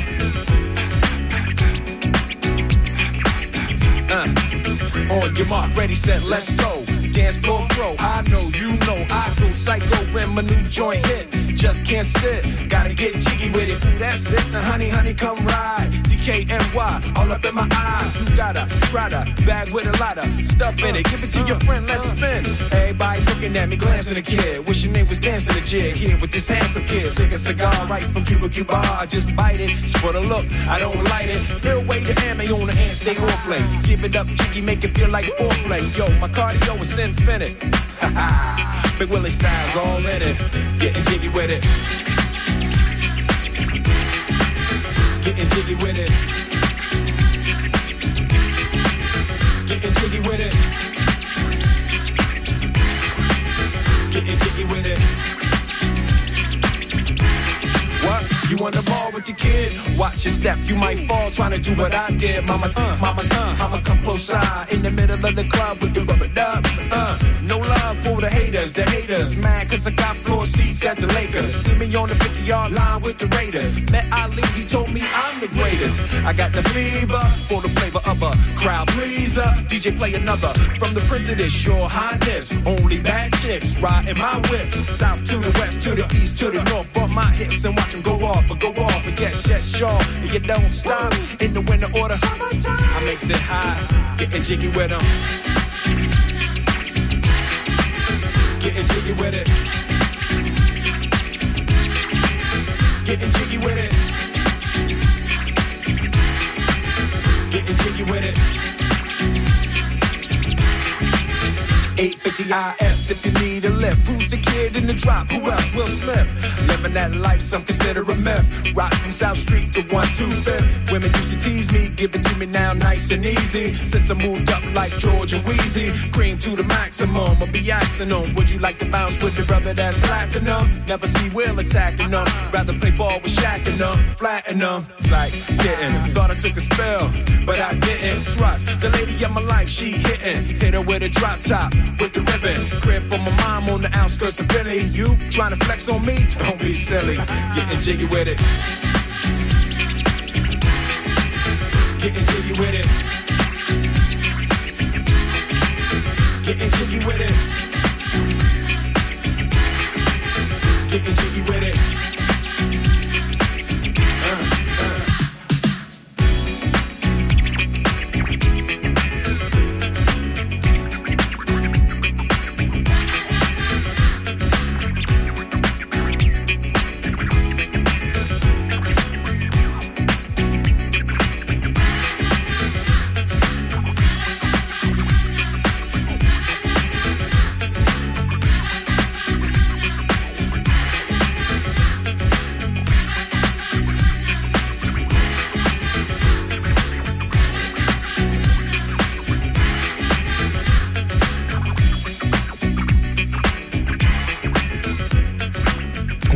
On your mark, ready, set, let's go. Dance floor pro, I know, you know, I go psycho when my new joint hit. Just can't sit, gotta get jiggy with it. That's it, now honey, come ride. DKNY, all up in my eye. You got a Prada bag with a lot of stuff in it. Give it to your friend, let's spin. Everybody looking at me, glancing a kid. Wishing they was dancing a jig here with this handsome kid. Sick a cigar right from Cuba. I just bite it, it's for the look, I don't light it. Ill way to ammo on the hand, stay on play. Give it up, jiggy, make it feel like foreplay. Yo, my cardio is infinite. Big Willie style's all in it. Getting jiggy with it. Getting jiggy with it. Getting jiggy with it. Getting jiggy with it. What? You on the ball with your kid? Watch your step, you might fall trying to do what I did. Mama, come close side in the middle of the club with the rubber dub. No love for the haters. Mad cause I got floor seats at the Lakers. See me on the 50-yard line with the Raiders. Met Ali, he told me I'm the greatest. I got the fever for the flavor of a crowd pleaser. DJ play another from the Prince of this, your highness. Only bad chicks riding my whip. South to the west, to the east, to the north. Bump my hips and watch them go off. And yes, sure. You don't stop in the winter order. I makes it high, getting jiggy with them. Getting jiggy with it. Getting jiggy with it. Getting jiggy with it. 850 IS if you need a lift. Who's the kid in the drop? Who else? Will Smith. Living that life, some consider a myth. Rock from South Street to 125th. Women used to tease me, give it to me now nice and easy. Since I moved up like George and Wheezy, cream to the maximum. I'll be asking them, would you like to bounce with the brother that's platinum? Never see Will attacking them. Rather play ball with Shaq and them, flatten them. Like getting, thought I took a spell, but I didn't. Trust the lady of my life, she hitting. Hit her with a drop top, with the ribbon. Crib for my mom on the outskirts of Philly. You trying to flex on me? Don't be silly. Getting jiggy with it. Getting jiggy with it. Getting jiggy with it. Getting jiggy with it.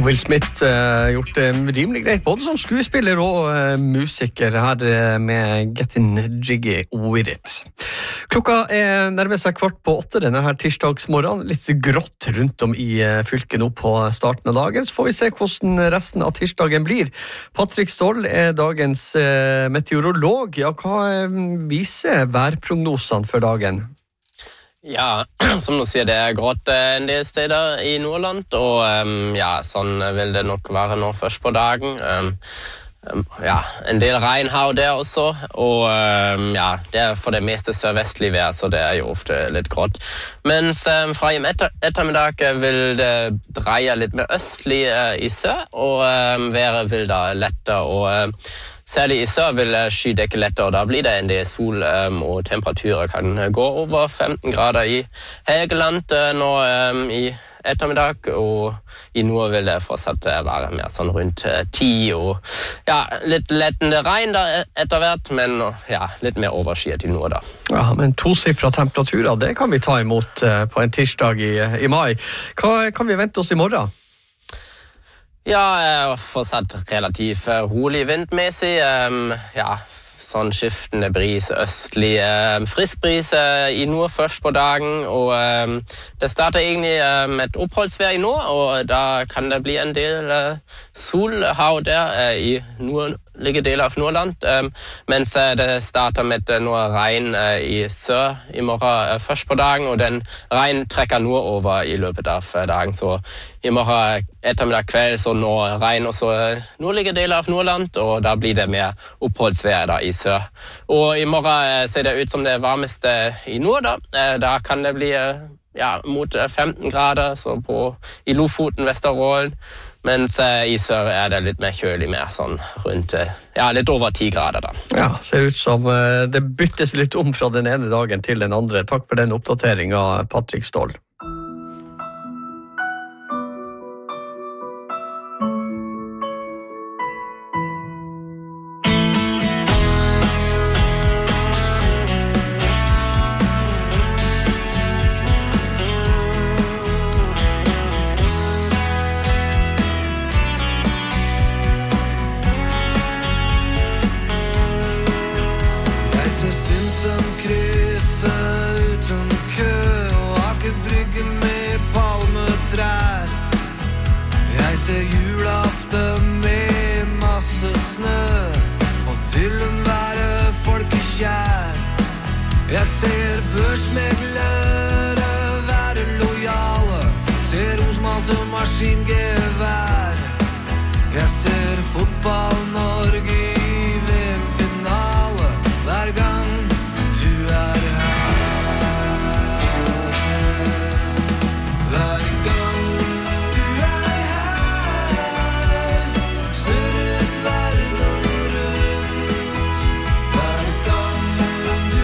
Will Smith gjort det rimelig greit, både som skuespiller og musiker her med Getting Jiggy With It. Klokka nærmer seg 7:15 denne her tirsdagsmorgen, litt grått rundt om i fylket nå på starten av dagen, så får vi se hvordan resten av tirsdagen blir. Patrick Stoll dagens meteorolog. Ja, hva viser værprognosene for dagen? Ja, som du sier, det grått en del steder i Nordland, og ja, sånn vil det nok være nå først på dagen. Ja, en del regnhav der også, og ja, det for det meste sørvestlig vær, så det jo ofte litt grått. Mens fra i ettermiddag vil det dreie litt mer østlig i sør, og været vil da lette, og særlig i sør vil skydekke lette, og da blir det en del sol, og temperaturer kan gå over 15 grader i Helgeland nå i ettermiddag, og i nord vil det fortsatt være mer sånn rundt 10, og ja, litt lettende regn da etter hvert, men ja, litt mer overskyet i nord da. Ja, men tosifret temperaturer, det kan vi ta imot på en tirsdag i mai. Hva kan vi vente oss i morgen? Ja, fortsatt relativt rolig vindmessig, ja, sånn skiftende bris, østlig frisk bris i nord først på dagen, og det starter egentlig med et oppholdsvær i nord, og da kan det bli en del solhav der i nordlige deler av Nordland, mens det starter med noe regn i sør i morgen først på dagen, og den regn trekker nordover i løpet av dagen, så i morgen ettermiddag kveld så nå regn også nordlige deler av Nordland, og da blir det mer oppholdsvær da i sør. Og i morgen ser det ut som det varmeste i nord da. Da kan det bli ja, mot 15 grader så i Lofoten, Vesterålen, mens i sør det litt mer kjølig, mer sånn rundt, ja, litt over 10 grader da. Ja, ser ut som det byttes litt om fra den ene dagen til den andre. Takk for den oppdateringen, Patrick Stoll. Jeg ser børsmeglere være lojale, ser osmalte maskingevær. Jeg ser fotball-Norge i VM-finale hver gang du her. Hver gang du her, snurres verden rundt. Hver gang du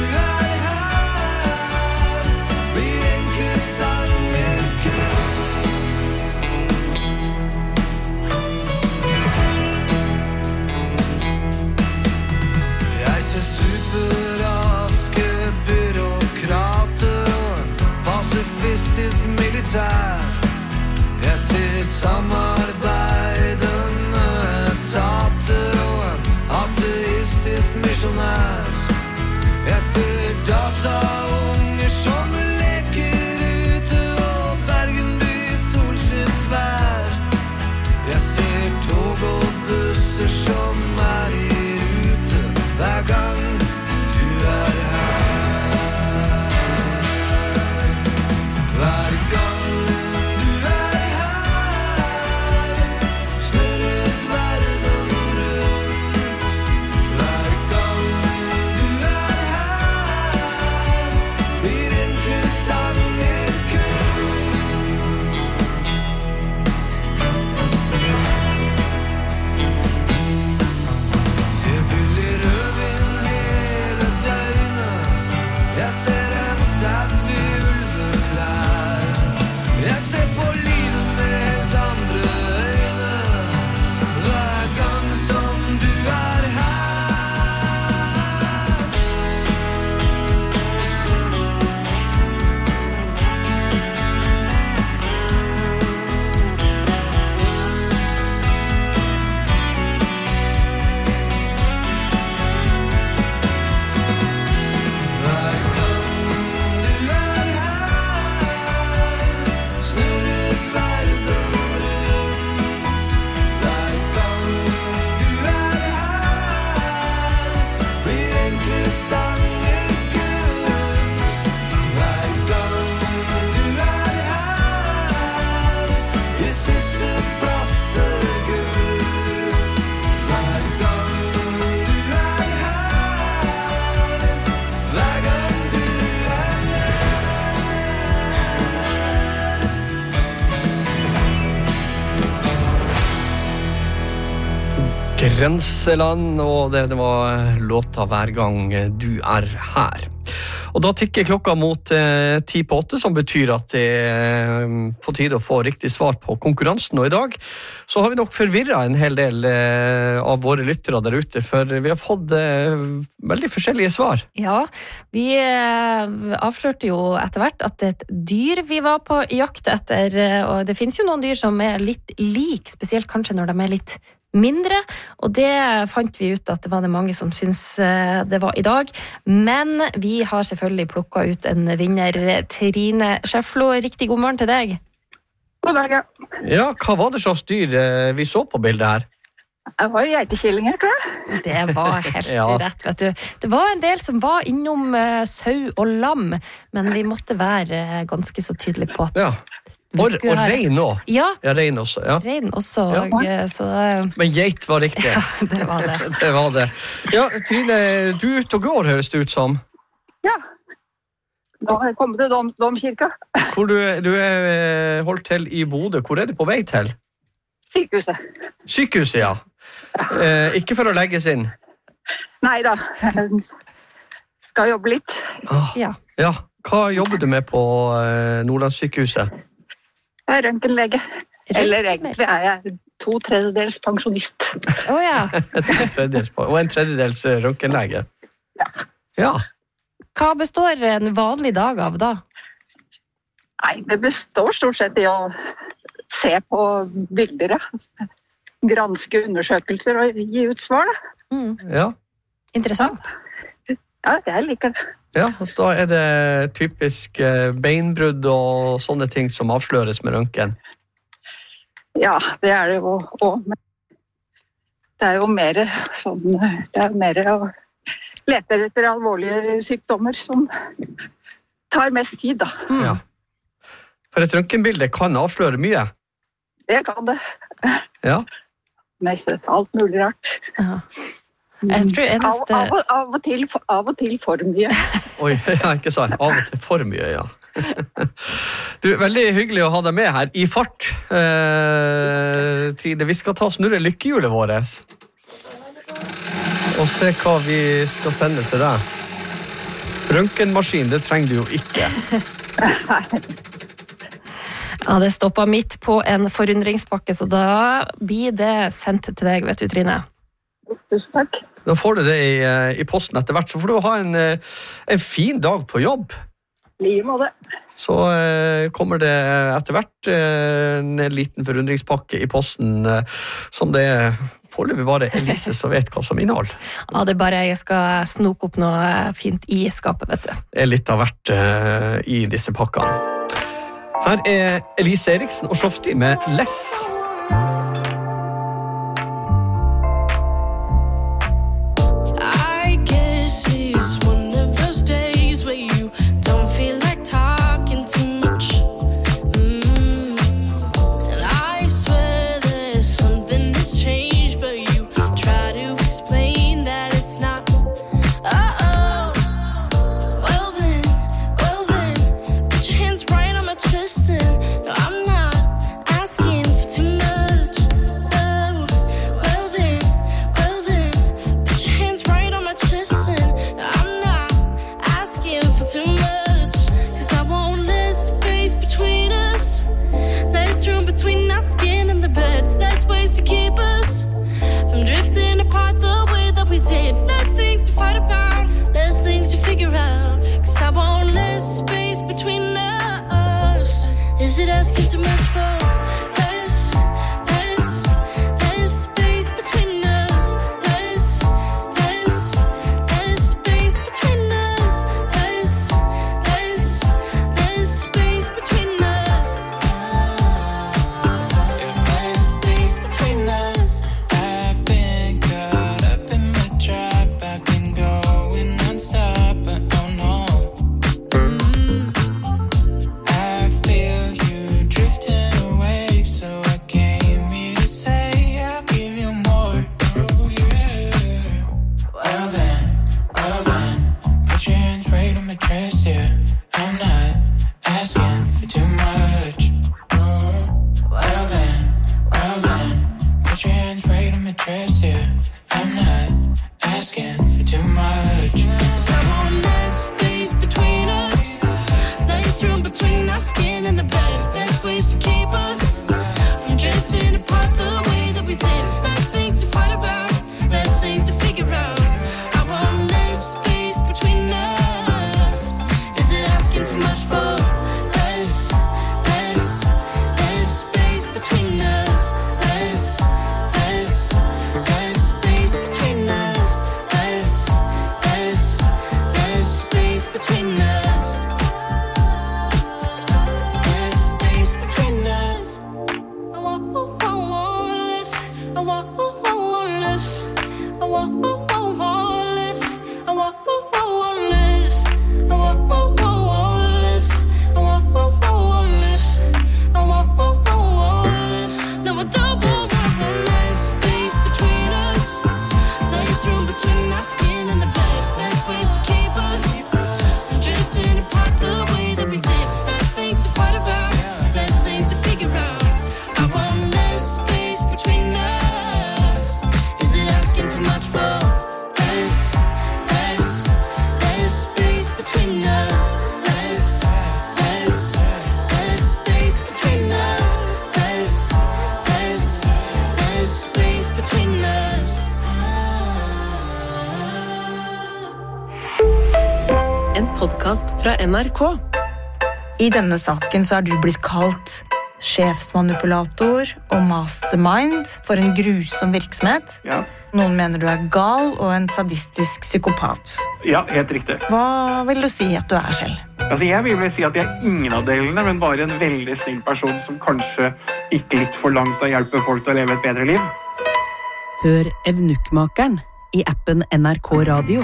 blir enkle sanger Jeg ser superraske byråkrater og en pasifistisk militær. Jeg ser samarbeidende etater og en ateistisk misjonær. Jeg ser dataunger som leker ute og Bergenby solskinnsvær. Jeg ser tog og busser som i rute hver gang du her. Hver gang du her, snurres verden rundt. Hver gang du her, blir enkle sanger Grenseland, og det var låta hver gang du her. Og da tikker klokka mot 7:10, som betyr at det på tide å få riktig svar på konkurransen. Og i dag så har vi nok forvirret en hel del av våre lyttere der ute, for vi har fått veldig forskjellige svar. Ja, vi avslørte jo etter hvert at det er et dyr vi var på jakt etter, og det finnes jo noen dyr som er litt lik, spesielt kanskje når de er litt mindre, og det fant vi ut at det var det mange som syns det var i dag, men vi har selvfølgelig plukket ut en vinner. Trine Schefflo, riktig god morgen til deg. God dag, ja. Ja, hva var det slags dyr vi så på bildet her? Det var jo geitekillinger, tror jeg. Det var helt rett, vet du. Det var en del som var innom sau og lam, men vi måtte være ganske så tydelige på at og rein også. Ja, rein også. Ja. Rein også. Så, men geit var riktig. Ja, det var det. Det var det. Ja, Trine, du er ute og går, høres det ut som. Ja. Nå har jeg kommet til domkirka. Hvor du er holdt til i Bodø. Hvor er du på vei til? Sykehuset. Sykehuset, ja. Ikke for å legges inn? Neida. Skal jobbe litt. Ja. Ja. Hva jobber du med på Nordlandssykehuset? Jeg er røntgenlege. Eller egentlig er jeg 2/3 pensjonist. Ja. Og 1/3 røntgenlege. Ja. Hva består en vanlig dag av da? Nei, det består stort sett i å se på bilder, granske undersøkelser og gi ut svar, da. Ja. Interessant. Ja, jeg liker det. Ja, da er det typisk beinbrudd og sånne ting som avsløres med røntgen. Ja, det er det jo også. Men det er jo mer sånn, det er mer å lete etter alvorlige sykdommer som tar mest tid, da. Ja. For et røntgenbilde kan avsløre mye. Det kan det. Ja. Nesten alt mulig rart. Ja. Jeg tror eneste... av og til for mye. Oi, ja, ikke sant. Av og til for mye, ja. Du, veldig hyggelig å ha deg med her i fart. Trine, vi skal ta og snurre lykkehjulet vårt. Og se hva vi skal sende til deg. Røntgenmaskin, det trenger du jo ikke. Ja, det stoppet midt på en forundringspakke, så da blir det sendt til deg, vet du, Trine. Tusen takk. Da får du det i posten etter hvert, så får du ha en fin dag på jobb. Like måte. Så kommer det etter hvert en liten forundringspakke i posten, som det foreløpig bare Elise som vet hva som inneholder. Ja, det er bare jeg skal snoke opp noe fint i skapet, vet du. Det er litt av hvert i disse pakkene. Her er Elise Eriksen og Sjofti med Less. Is it asking too much for less space between us? Less space between us. Less space between us. Less space between us. I've been caught up in my trap. I've been going non-stop, but oh no. I feel you drifting away, so I came here to say I'll give you more. Oh yeah. Well then, put your hands right on my chest, yeah. I'm not asking for too much. Oh, well then, put your hands right on my chest. crazy. I'm not asking for too much. So I want less space between us. Nice room between our skin and the bed. There's ways to keep us from drifting apart the way that we did. Less things to fight about, less things to figure out. I want less space between us. Is it asking too much for less, less, less space between us? Less, less, less space between us. Less, less, less space between us. Less space between us. I want less. I want less. I want less. I want less. I want less. I want less. I want less. No, I don't want less space between us. Less room between our skin and the bed. Less ways to keep us from drifting apart the way that we did. Less things to fight about, less things to figure out. I want less space between us. Is it asking too much for less, less, less space between us? Less, less, less space between us. Less, less, less space between us. En podcast fra NRK. I denne saken så du blitt kalt sjefsmanipulator og mastermind for en grusom virksomhet. Ja. Noen mener du gal og en sadistisk psykopat. Ja, helt riktig. Hva vil du si at du selv? Altså, jeg vil vel si at jeg ingen av delene, men bare en veldig snill person som kanskje gikk litt for langt og hjelper folk til å leve et bedre liv. Hør Evnukkmakeren i appen NRK Radio.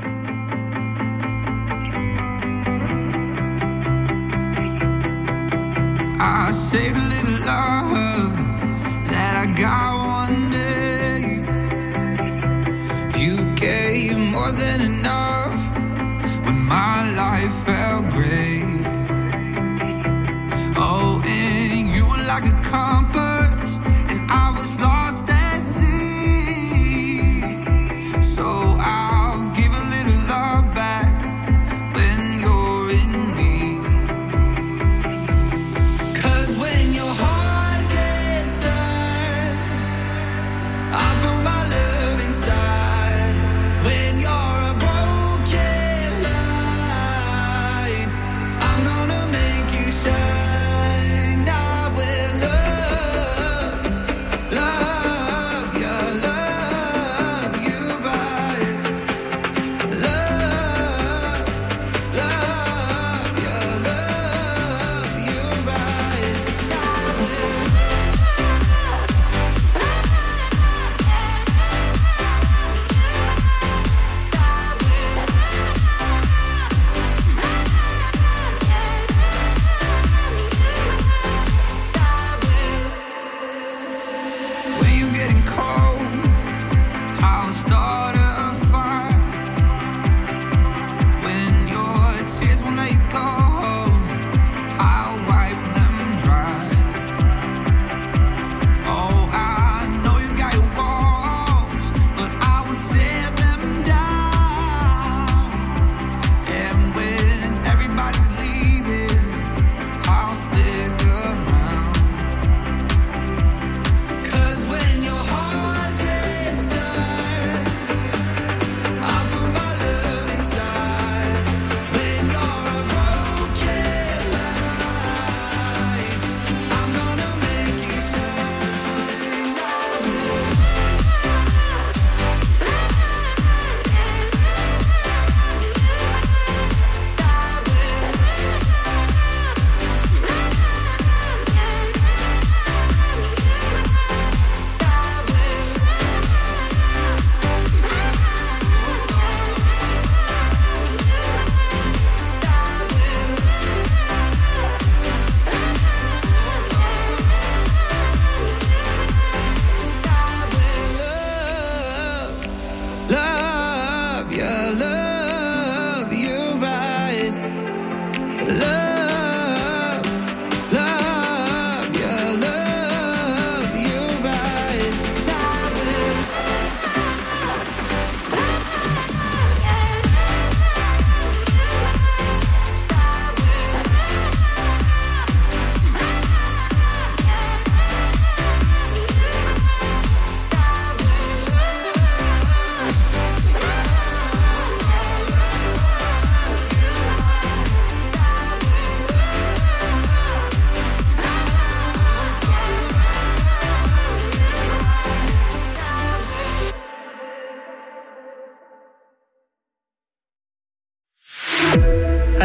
I saved a little love that I got one day. You gave more than enough when my life felt great. Oh, and you were like a compass, and I was lost at sea. So I'll give a little love back when you're in need. 'Cause when your heart gets hurt, I put my love inside. When you're a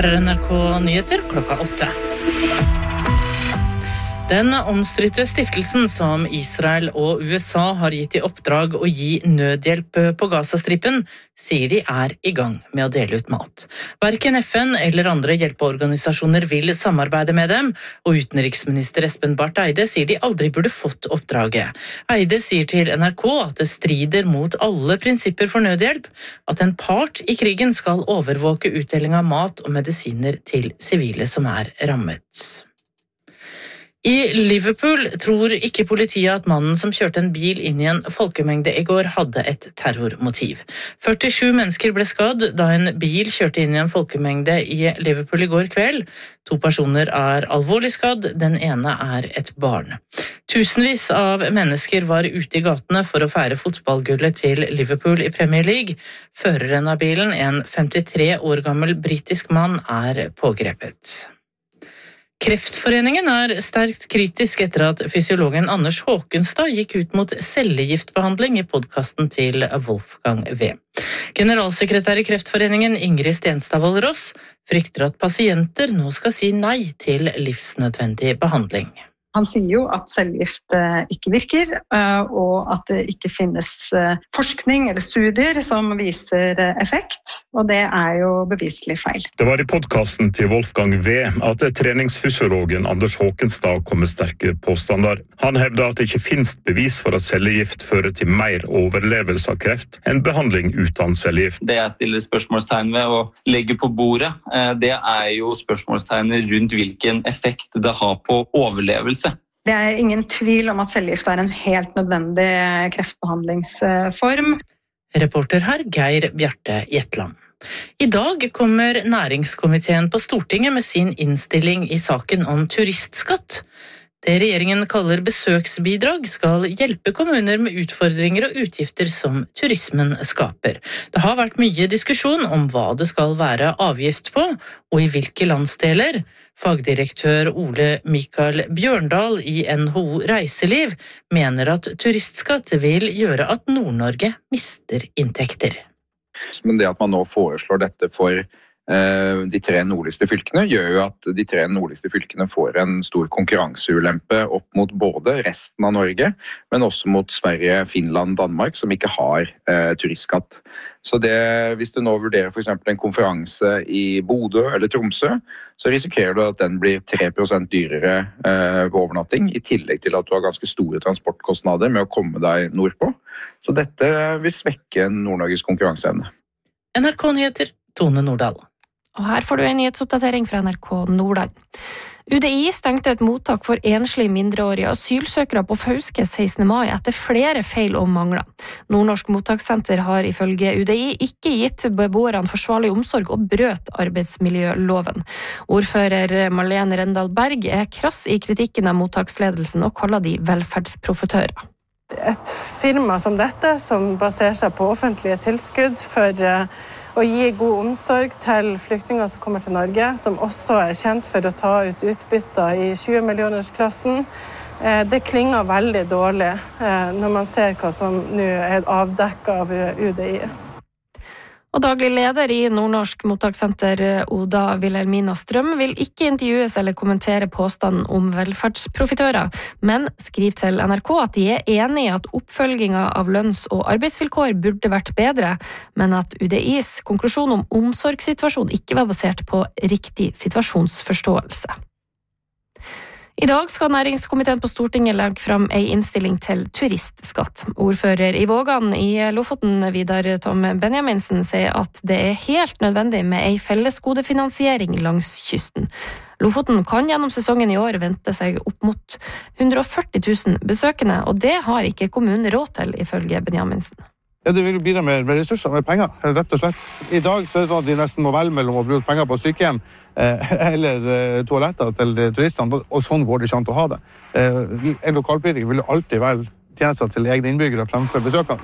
Her NRK Nyheter klokka 8. Den omstridte stiftelsen som Israel og USA har gitt i oppdrag å gi nødhjelp på Gazastripen, sier de i gang med å dele ut mat. Hverken FN eller andre hjelpeorganisasjoner vil samarbeide med dem, og utenriksminister Espen Barth Eide sier de aldri burde fått oppdraget. Eide sier til NRK at det strider mot alle prinsipper for nødhjelp, at en part i krigen skal overvåke utdeling av mat og medisiner til sivile som rammet. I Liverpool tror ikke politiet at mannen som kjørte en bil inn i en folkemengde i går hadde et terrormotiv. 47 mennesker ble skadd da en bil kjørte inn i en folkemengde i Liverpool i går kveld. 2 personer alvorlig skadd, den ene et barn. Tusenvis av mennesker var ute i gatene for å feire fotballgullet til Liverpool i Premier League. Føreren av bilen, en 53 år gammel britisk mann, pågrepet. Kreftforeningen sterkt kritisk etter at fysiologen Anders Håkenstad gikk ut mot cellegiftbehandling i podcasten til Wolfgang V. Generalsekretær i Kreftforeningen Ingrid Stenstad Ross frykter at pasienter nå skal si nei til livsnødvendig behandling. Han sier jo at cellegift ikke virker, og at det ikke finnes forskning eller studier som viser effekt, og det jo beviselig feil. Det var i podcasten til Wolfgang V at treningsfysiologen Anders Håkenstad kom med sterke påstander. Han hevder at det ikke finnes bevis for at cellegift fører til mer overlevelse av kreft enn behandling uten cellegift. Det jeg stiller spørsmålstegn ved å legge på bordet, det jo spørsmålstegnet rundt hvilken effekt det har på overlevelse. Det ingen tvil om at cellegift en helt nødvendig kreftbehandlingsform. Reporter her Geir Bjarte Jetland. I dag kommer næringskomiteen på Stortinget med sin innstilling i saken om turistskatt. Det regjeringen kaller besøksbidrag skal hjelpe kommuner med utfordringer og utgifter som turismen skaper. Det har vært mye diskusjon om hva det skal være avgift på, og i hvilke landsdeler. Fagdirektør Ole Mikael Bjørndal i NHO Reiseliv mener at turistskatt vil gjøre at Nord-Norge mister inntekter. Men det at man nå foreslår dette for de 3 nordligste fylkene gjør jo at de 3 nordligste fylkene får en stor konkurranseulempe opp mot både resten av Norge, men også mot Sverige, Finland, Danmark, som ikke har turistskatt. Så hvis du nå vurderer for eksempel en konferanse i Bodø eller Tromsø, så risikerer du at den blir 3% dyrere ved overnatting, i tillegg til at du har ganske store transportkostnader med å komme deg nordpå. Så dette vil svekke Nord-Norges konkurranseevne. NRK Nyheter, Tone Nordahl. Og her får du en nyhetsoppdatering fra NRK Nordland. UDI stengte et mottak for enslige mindreårige asylsøkere på Fauske 16. mai etter flere feil og mangler. Nordnorsk mottakssenter har ifølge UDI ikke gitt beboerne forsvarlig omsorg og brøt arbeidsmiljøloven. Ordfører Marlene Rendal Berg krass i kritikken av mottaksledelsen og kaller de velferdsprofitører. Et firma som dette, som baserer seg på offentlige tilskudd for å gi god omsorg til flyktninger som kommer til Norge, som også kjent for å ta ut utbytter i 20-millionersklassen, det klinger veldig dårlig når man ser hva som nå avdekket av UDI. Og daglig leder i Nordnorsk mottakssenter, Oda Wilhelmina Strøm, vil ikke intervjues eller kommentere påstanden om velferdsprofitører, men skriver til NRK at de enig i at oppfølgingen av lønns- og arbeidsvilkår burde vært bedre, men at UDIs konklusjon om omsorgssituasjon ikke var basert på riktig situasjonsforståelse. I dag skal næringskomiteen på Stortinget legge fram en innstilling til turistskatt. Ordfører i Vågan i Lofoten, Vidar Tom Benjaminsen, sier at det helt nødvendig med en fellesgodefinansiering langs kysten. Lofoten kan gjennom sesongen i år vente seg opp mot 140 000 besøkende, og det har ikke kommunen råd til, ifølge Benjaminsen. Ja, det vil bidra med ressurser, med penger, rett og slett. I dag så det sånn at de nesten må velge mellom å bruke penger på sykehjem eller toaletter til turistene, og sånn går det ikke an til å ha det. En lokalpolitiker vil jo alltid velge tjenester til egne innbyggere fremfor besøkende.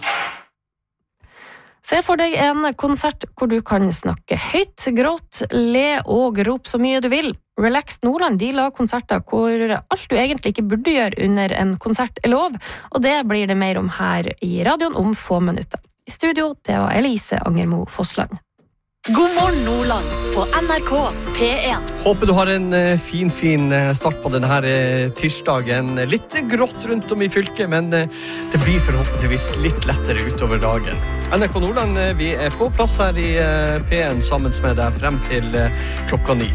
Se for deg en konsert hvor du kan snakke høyt, gråt, le og rope så mye du vil. Relax Nordland de lager konserter hvor alt du egentlig ikke burde gjøre under en konsert lov, og det blir det mer om her i radioen om få minutter. I studio, det var Elise Angermo Fossland. God morgen Nordland på NRK P1. Håper du har en fin start på denne her tirsdagen. Litt grått rundt om i fylket, men det blir forhåpentligvis litt lettere utover dagen. NRK Nordland, vi er på plass her i P1 sammen med deg frem til 9:00.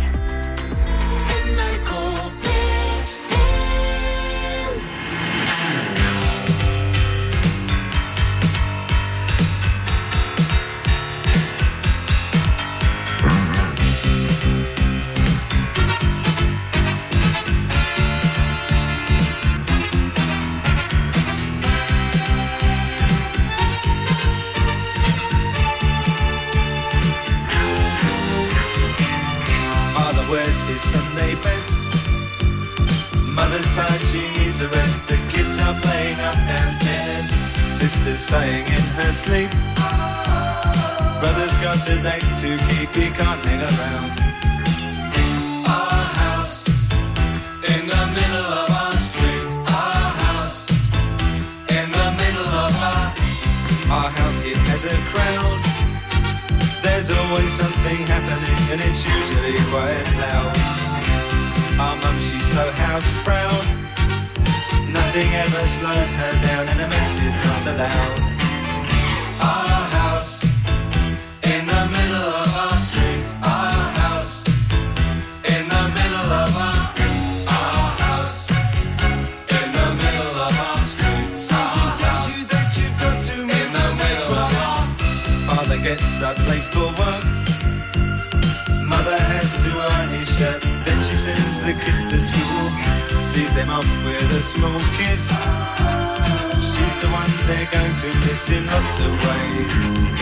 Saying in her sleep, brother's got a date to keep, he can't hang around. Our house in the middle of our street, our house in the middle of our house, it has a crowd. There's always something happening and it's usually quite loud. Our mum, she's so house proud, nothing ever slows her down and a mess is not allowed. Our house in the middle of our street. Our house in the middle of our house in the middle of our street. Something tells you that you've got to move in the middle of our. Father gets up late for work. Mother has to iron his shirt. Then she sends the kids to school. Sees them off with a small kiss. She's the one they're going to miss in lots of ways.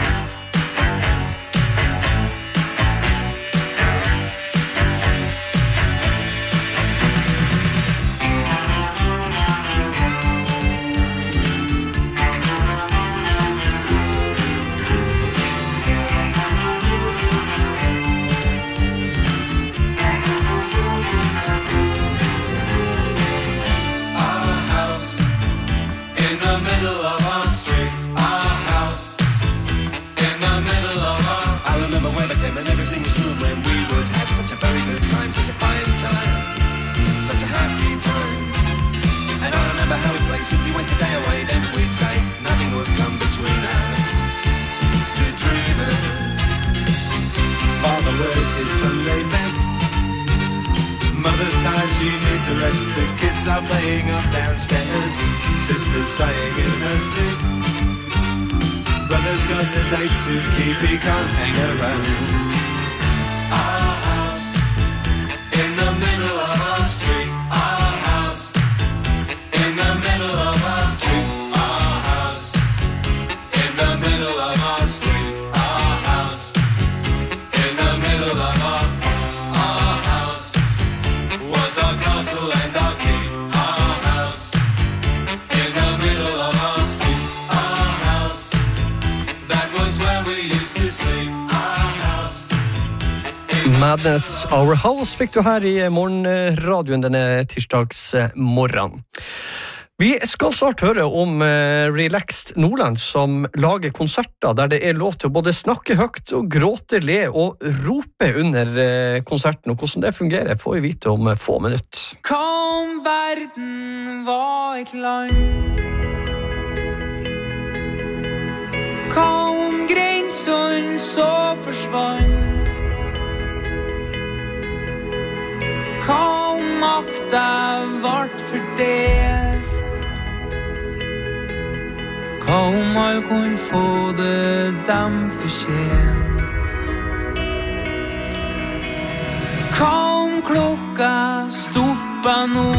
Simply waste the day away, then we'd say nothing would come between us. Two dreamers. Father wears his Sunday best. Mother's tired, she needs a rest. The kids are playing up downstairs. Sister's sighing in her sleep. Brother's got a date to keep, he can't hang around. Our house in the middle of our street. Our house in the middle of our street. Our house in the middle of our street. Our house in the middle of our house was our castle and our keep. Our house in the middle of our street. Our house, that was where we used to sleep. Our house. Madness Our House fikk du her i morgenradioen denne tirsdagsmorgen. Vi skal snart høre om Relaxed Nordland som lager konserter der det er lov til å både snakke høyt og gråte, le og rope under konserten, og hvordan det fungerer får vi vite om få minutter. Kom verden var et land. Kom grensen så forsvann. Kom makta vart fordelt. Kom all kunne få det dem fortjent. Kom klokka stoppa nå.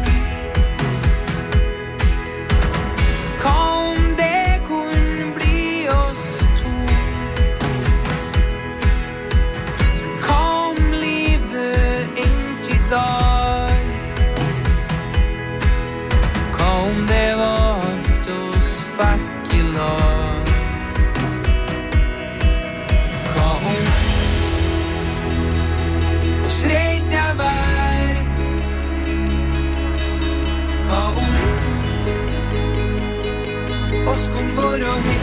Kom det kunne bli oss to. Kom livet ikke i dag. Kom det vart oss fikk i lag. Kom og sreit jeg vær. Kom oss kom vår og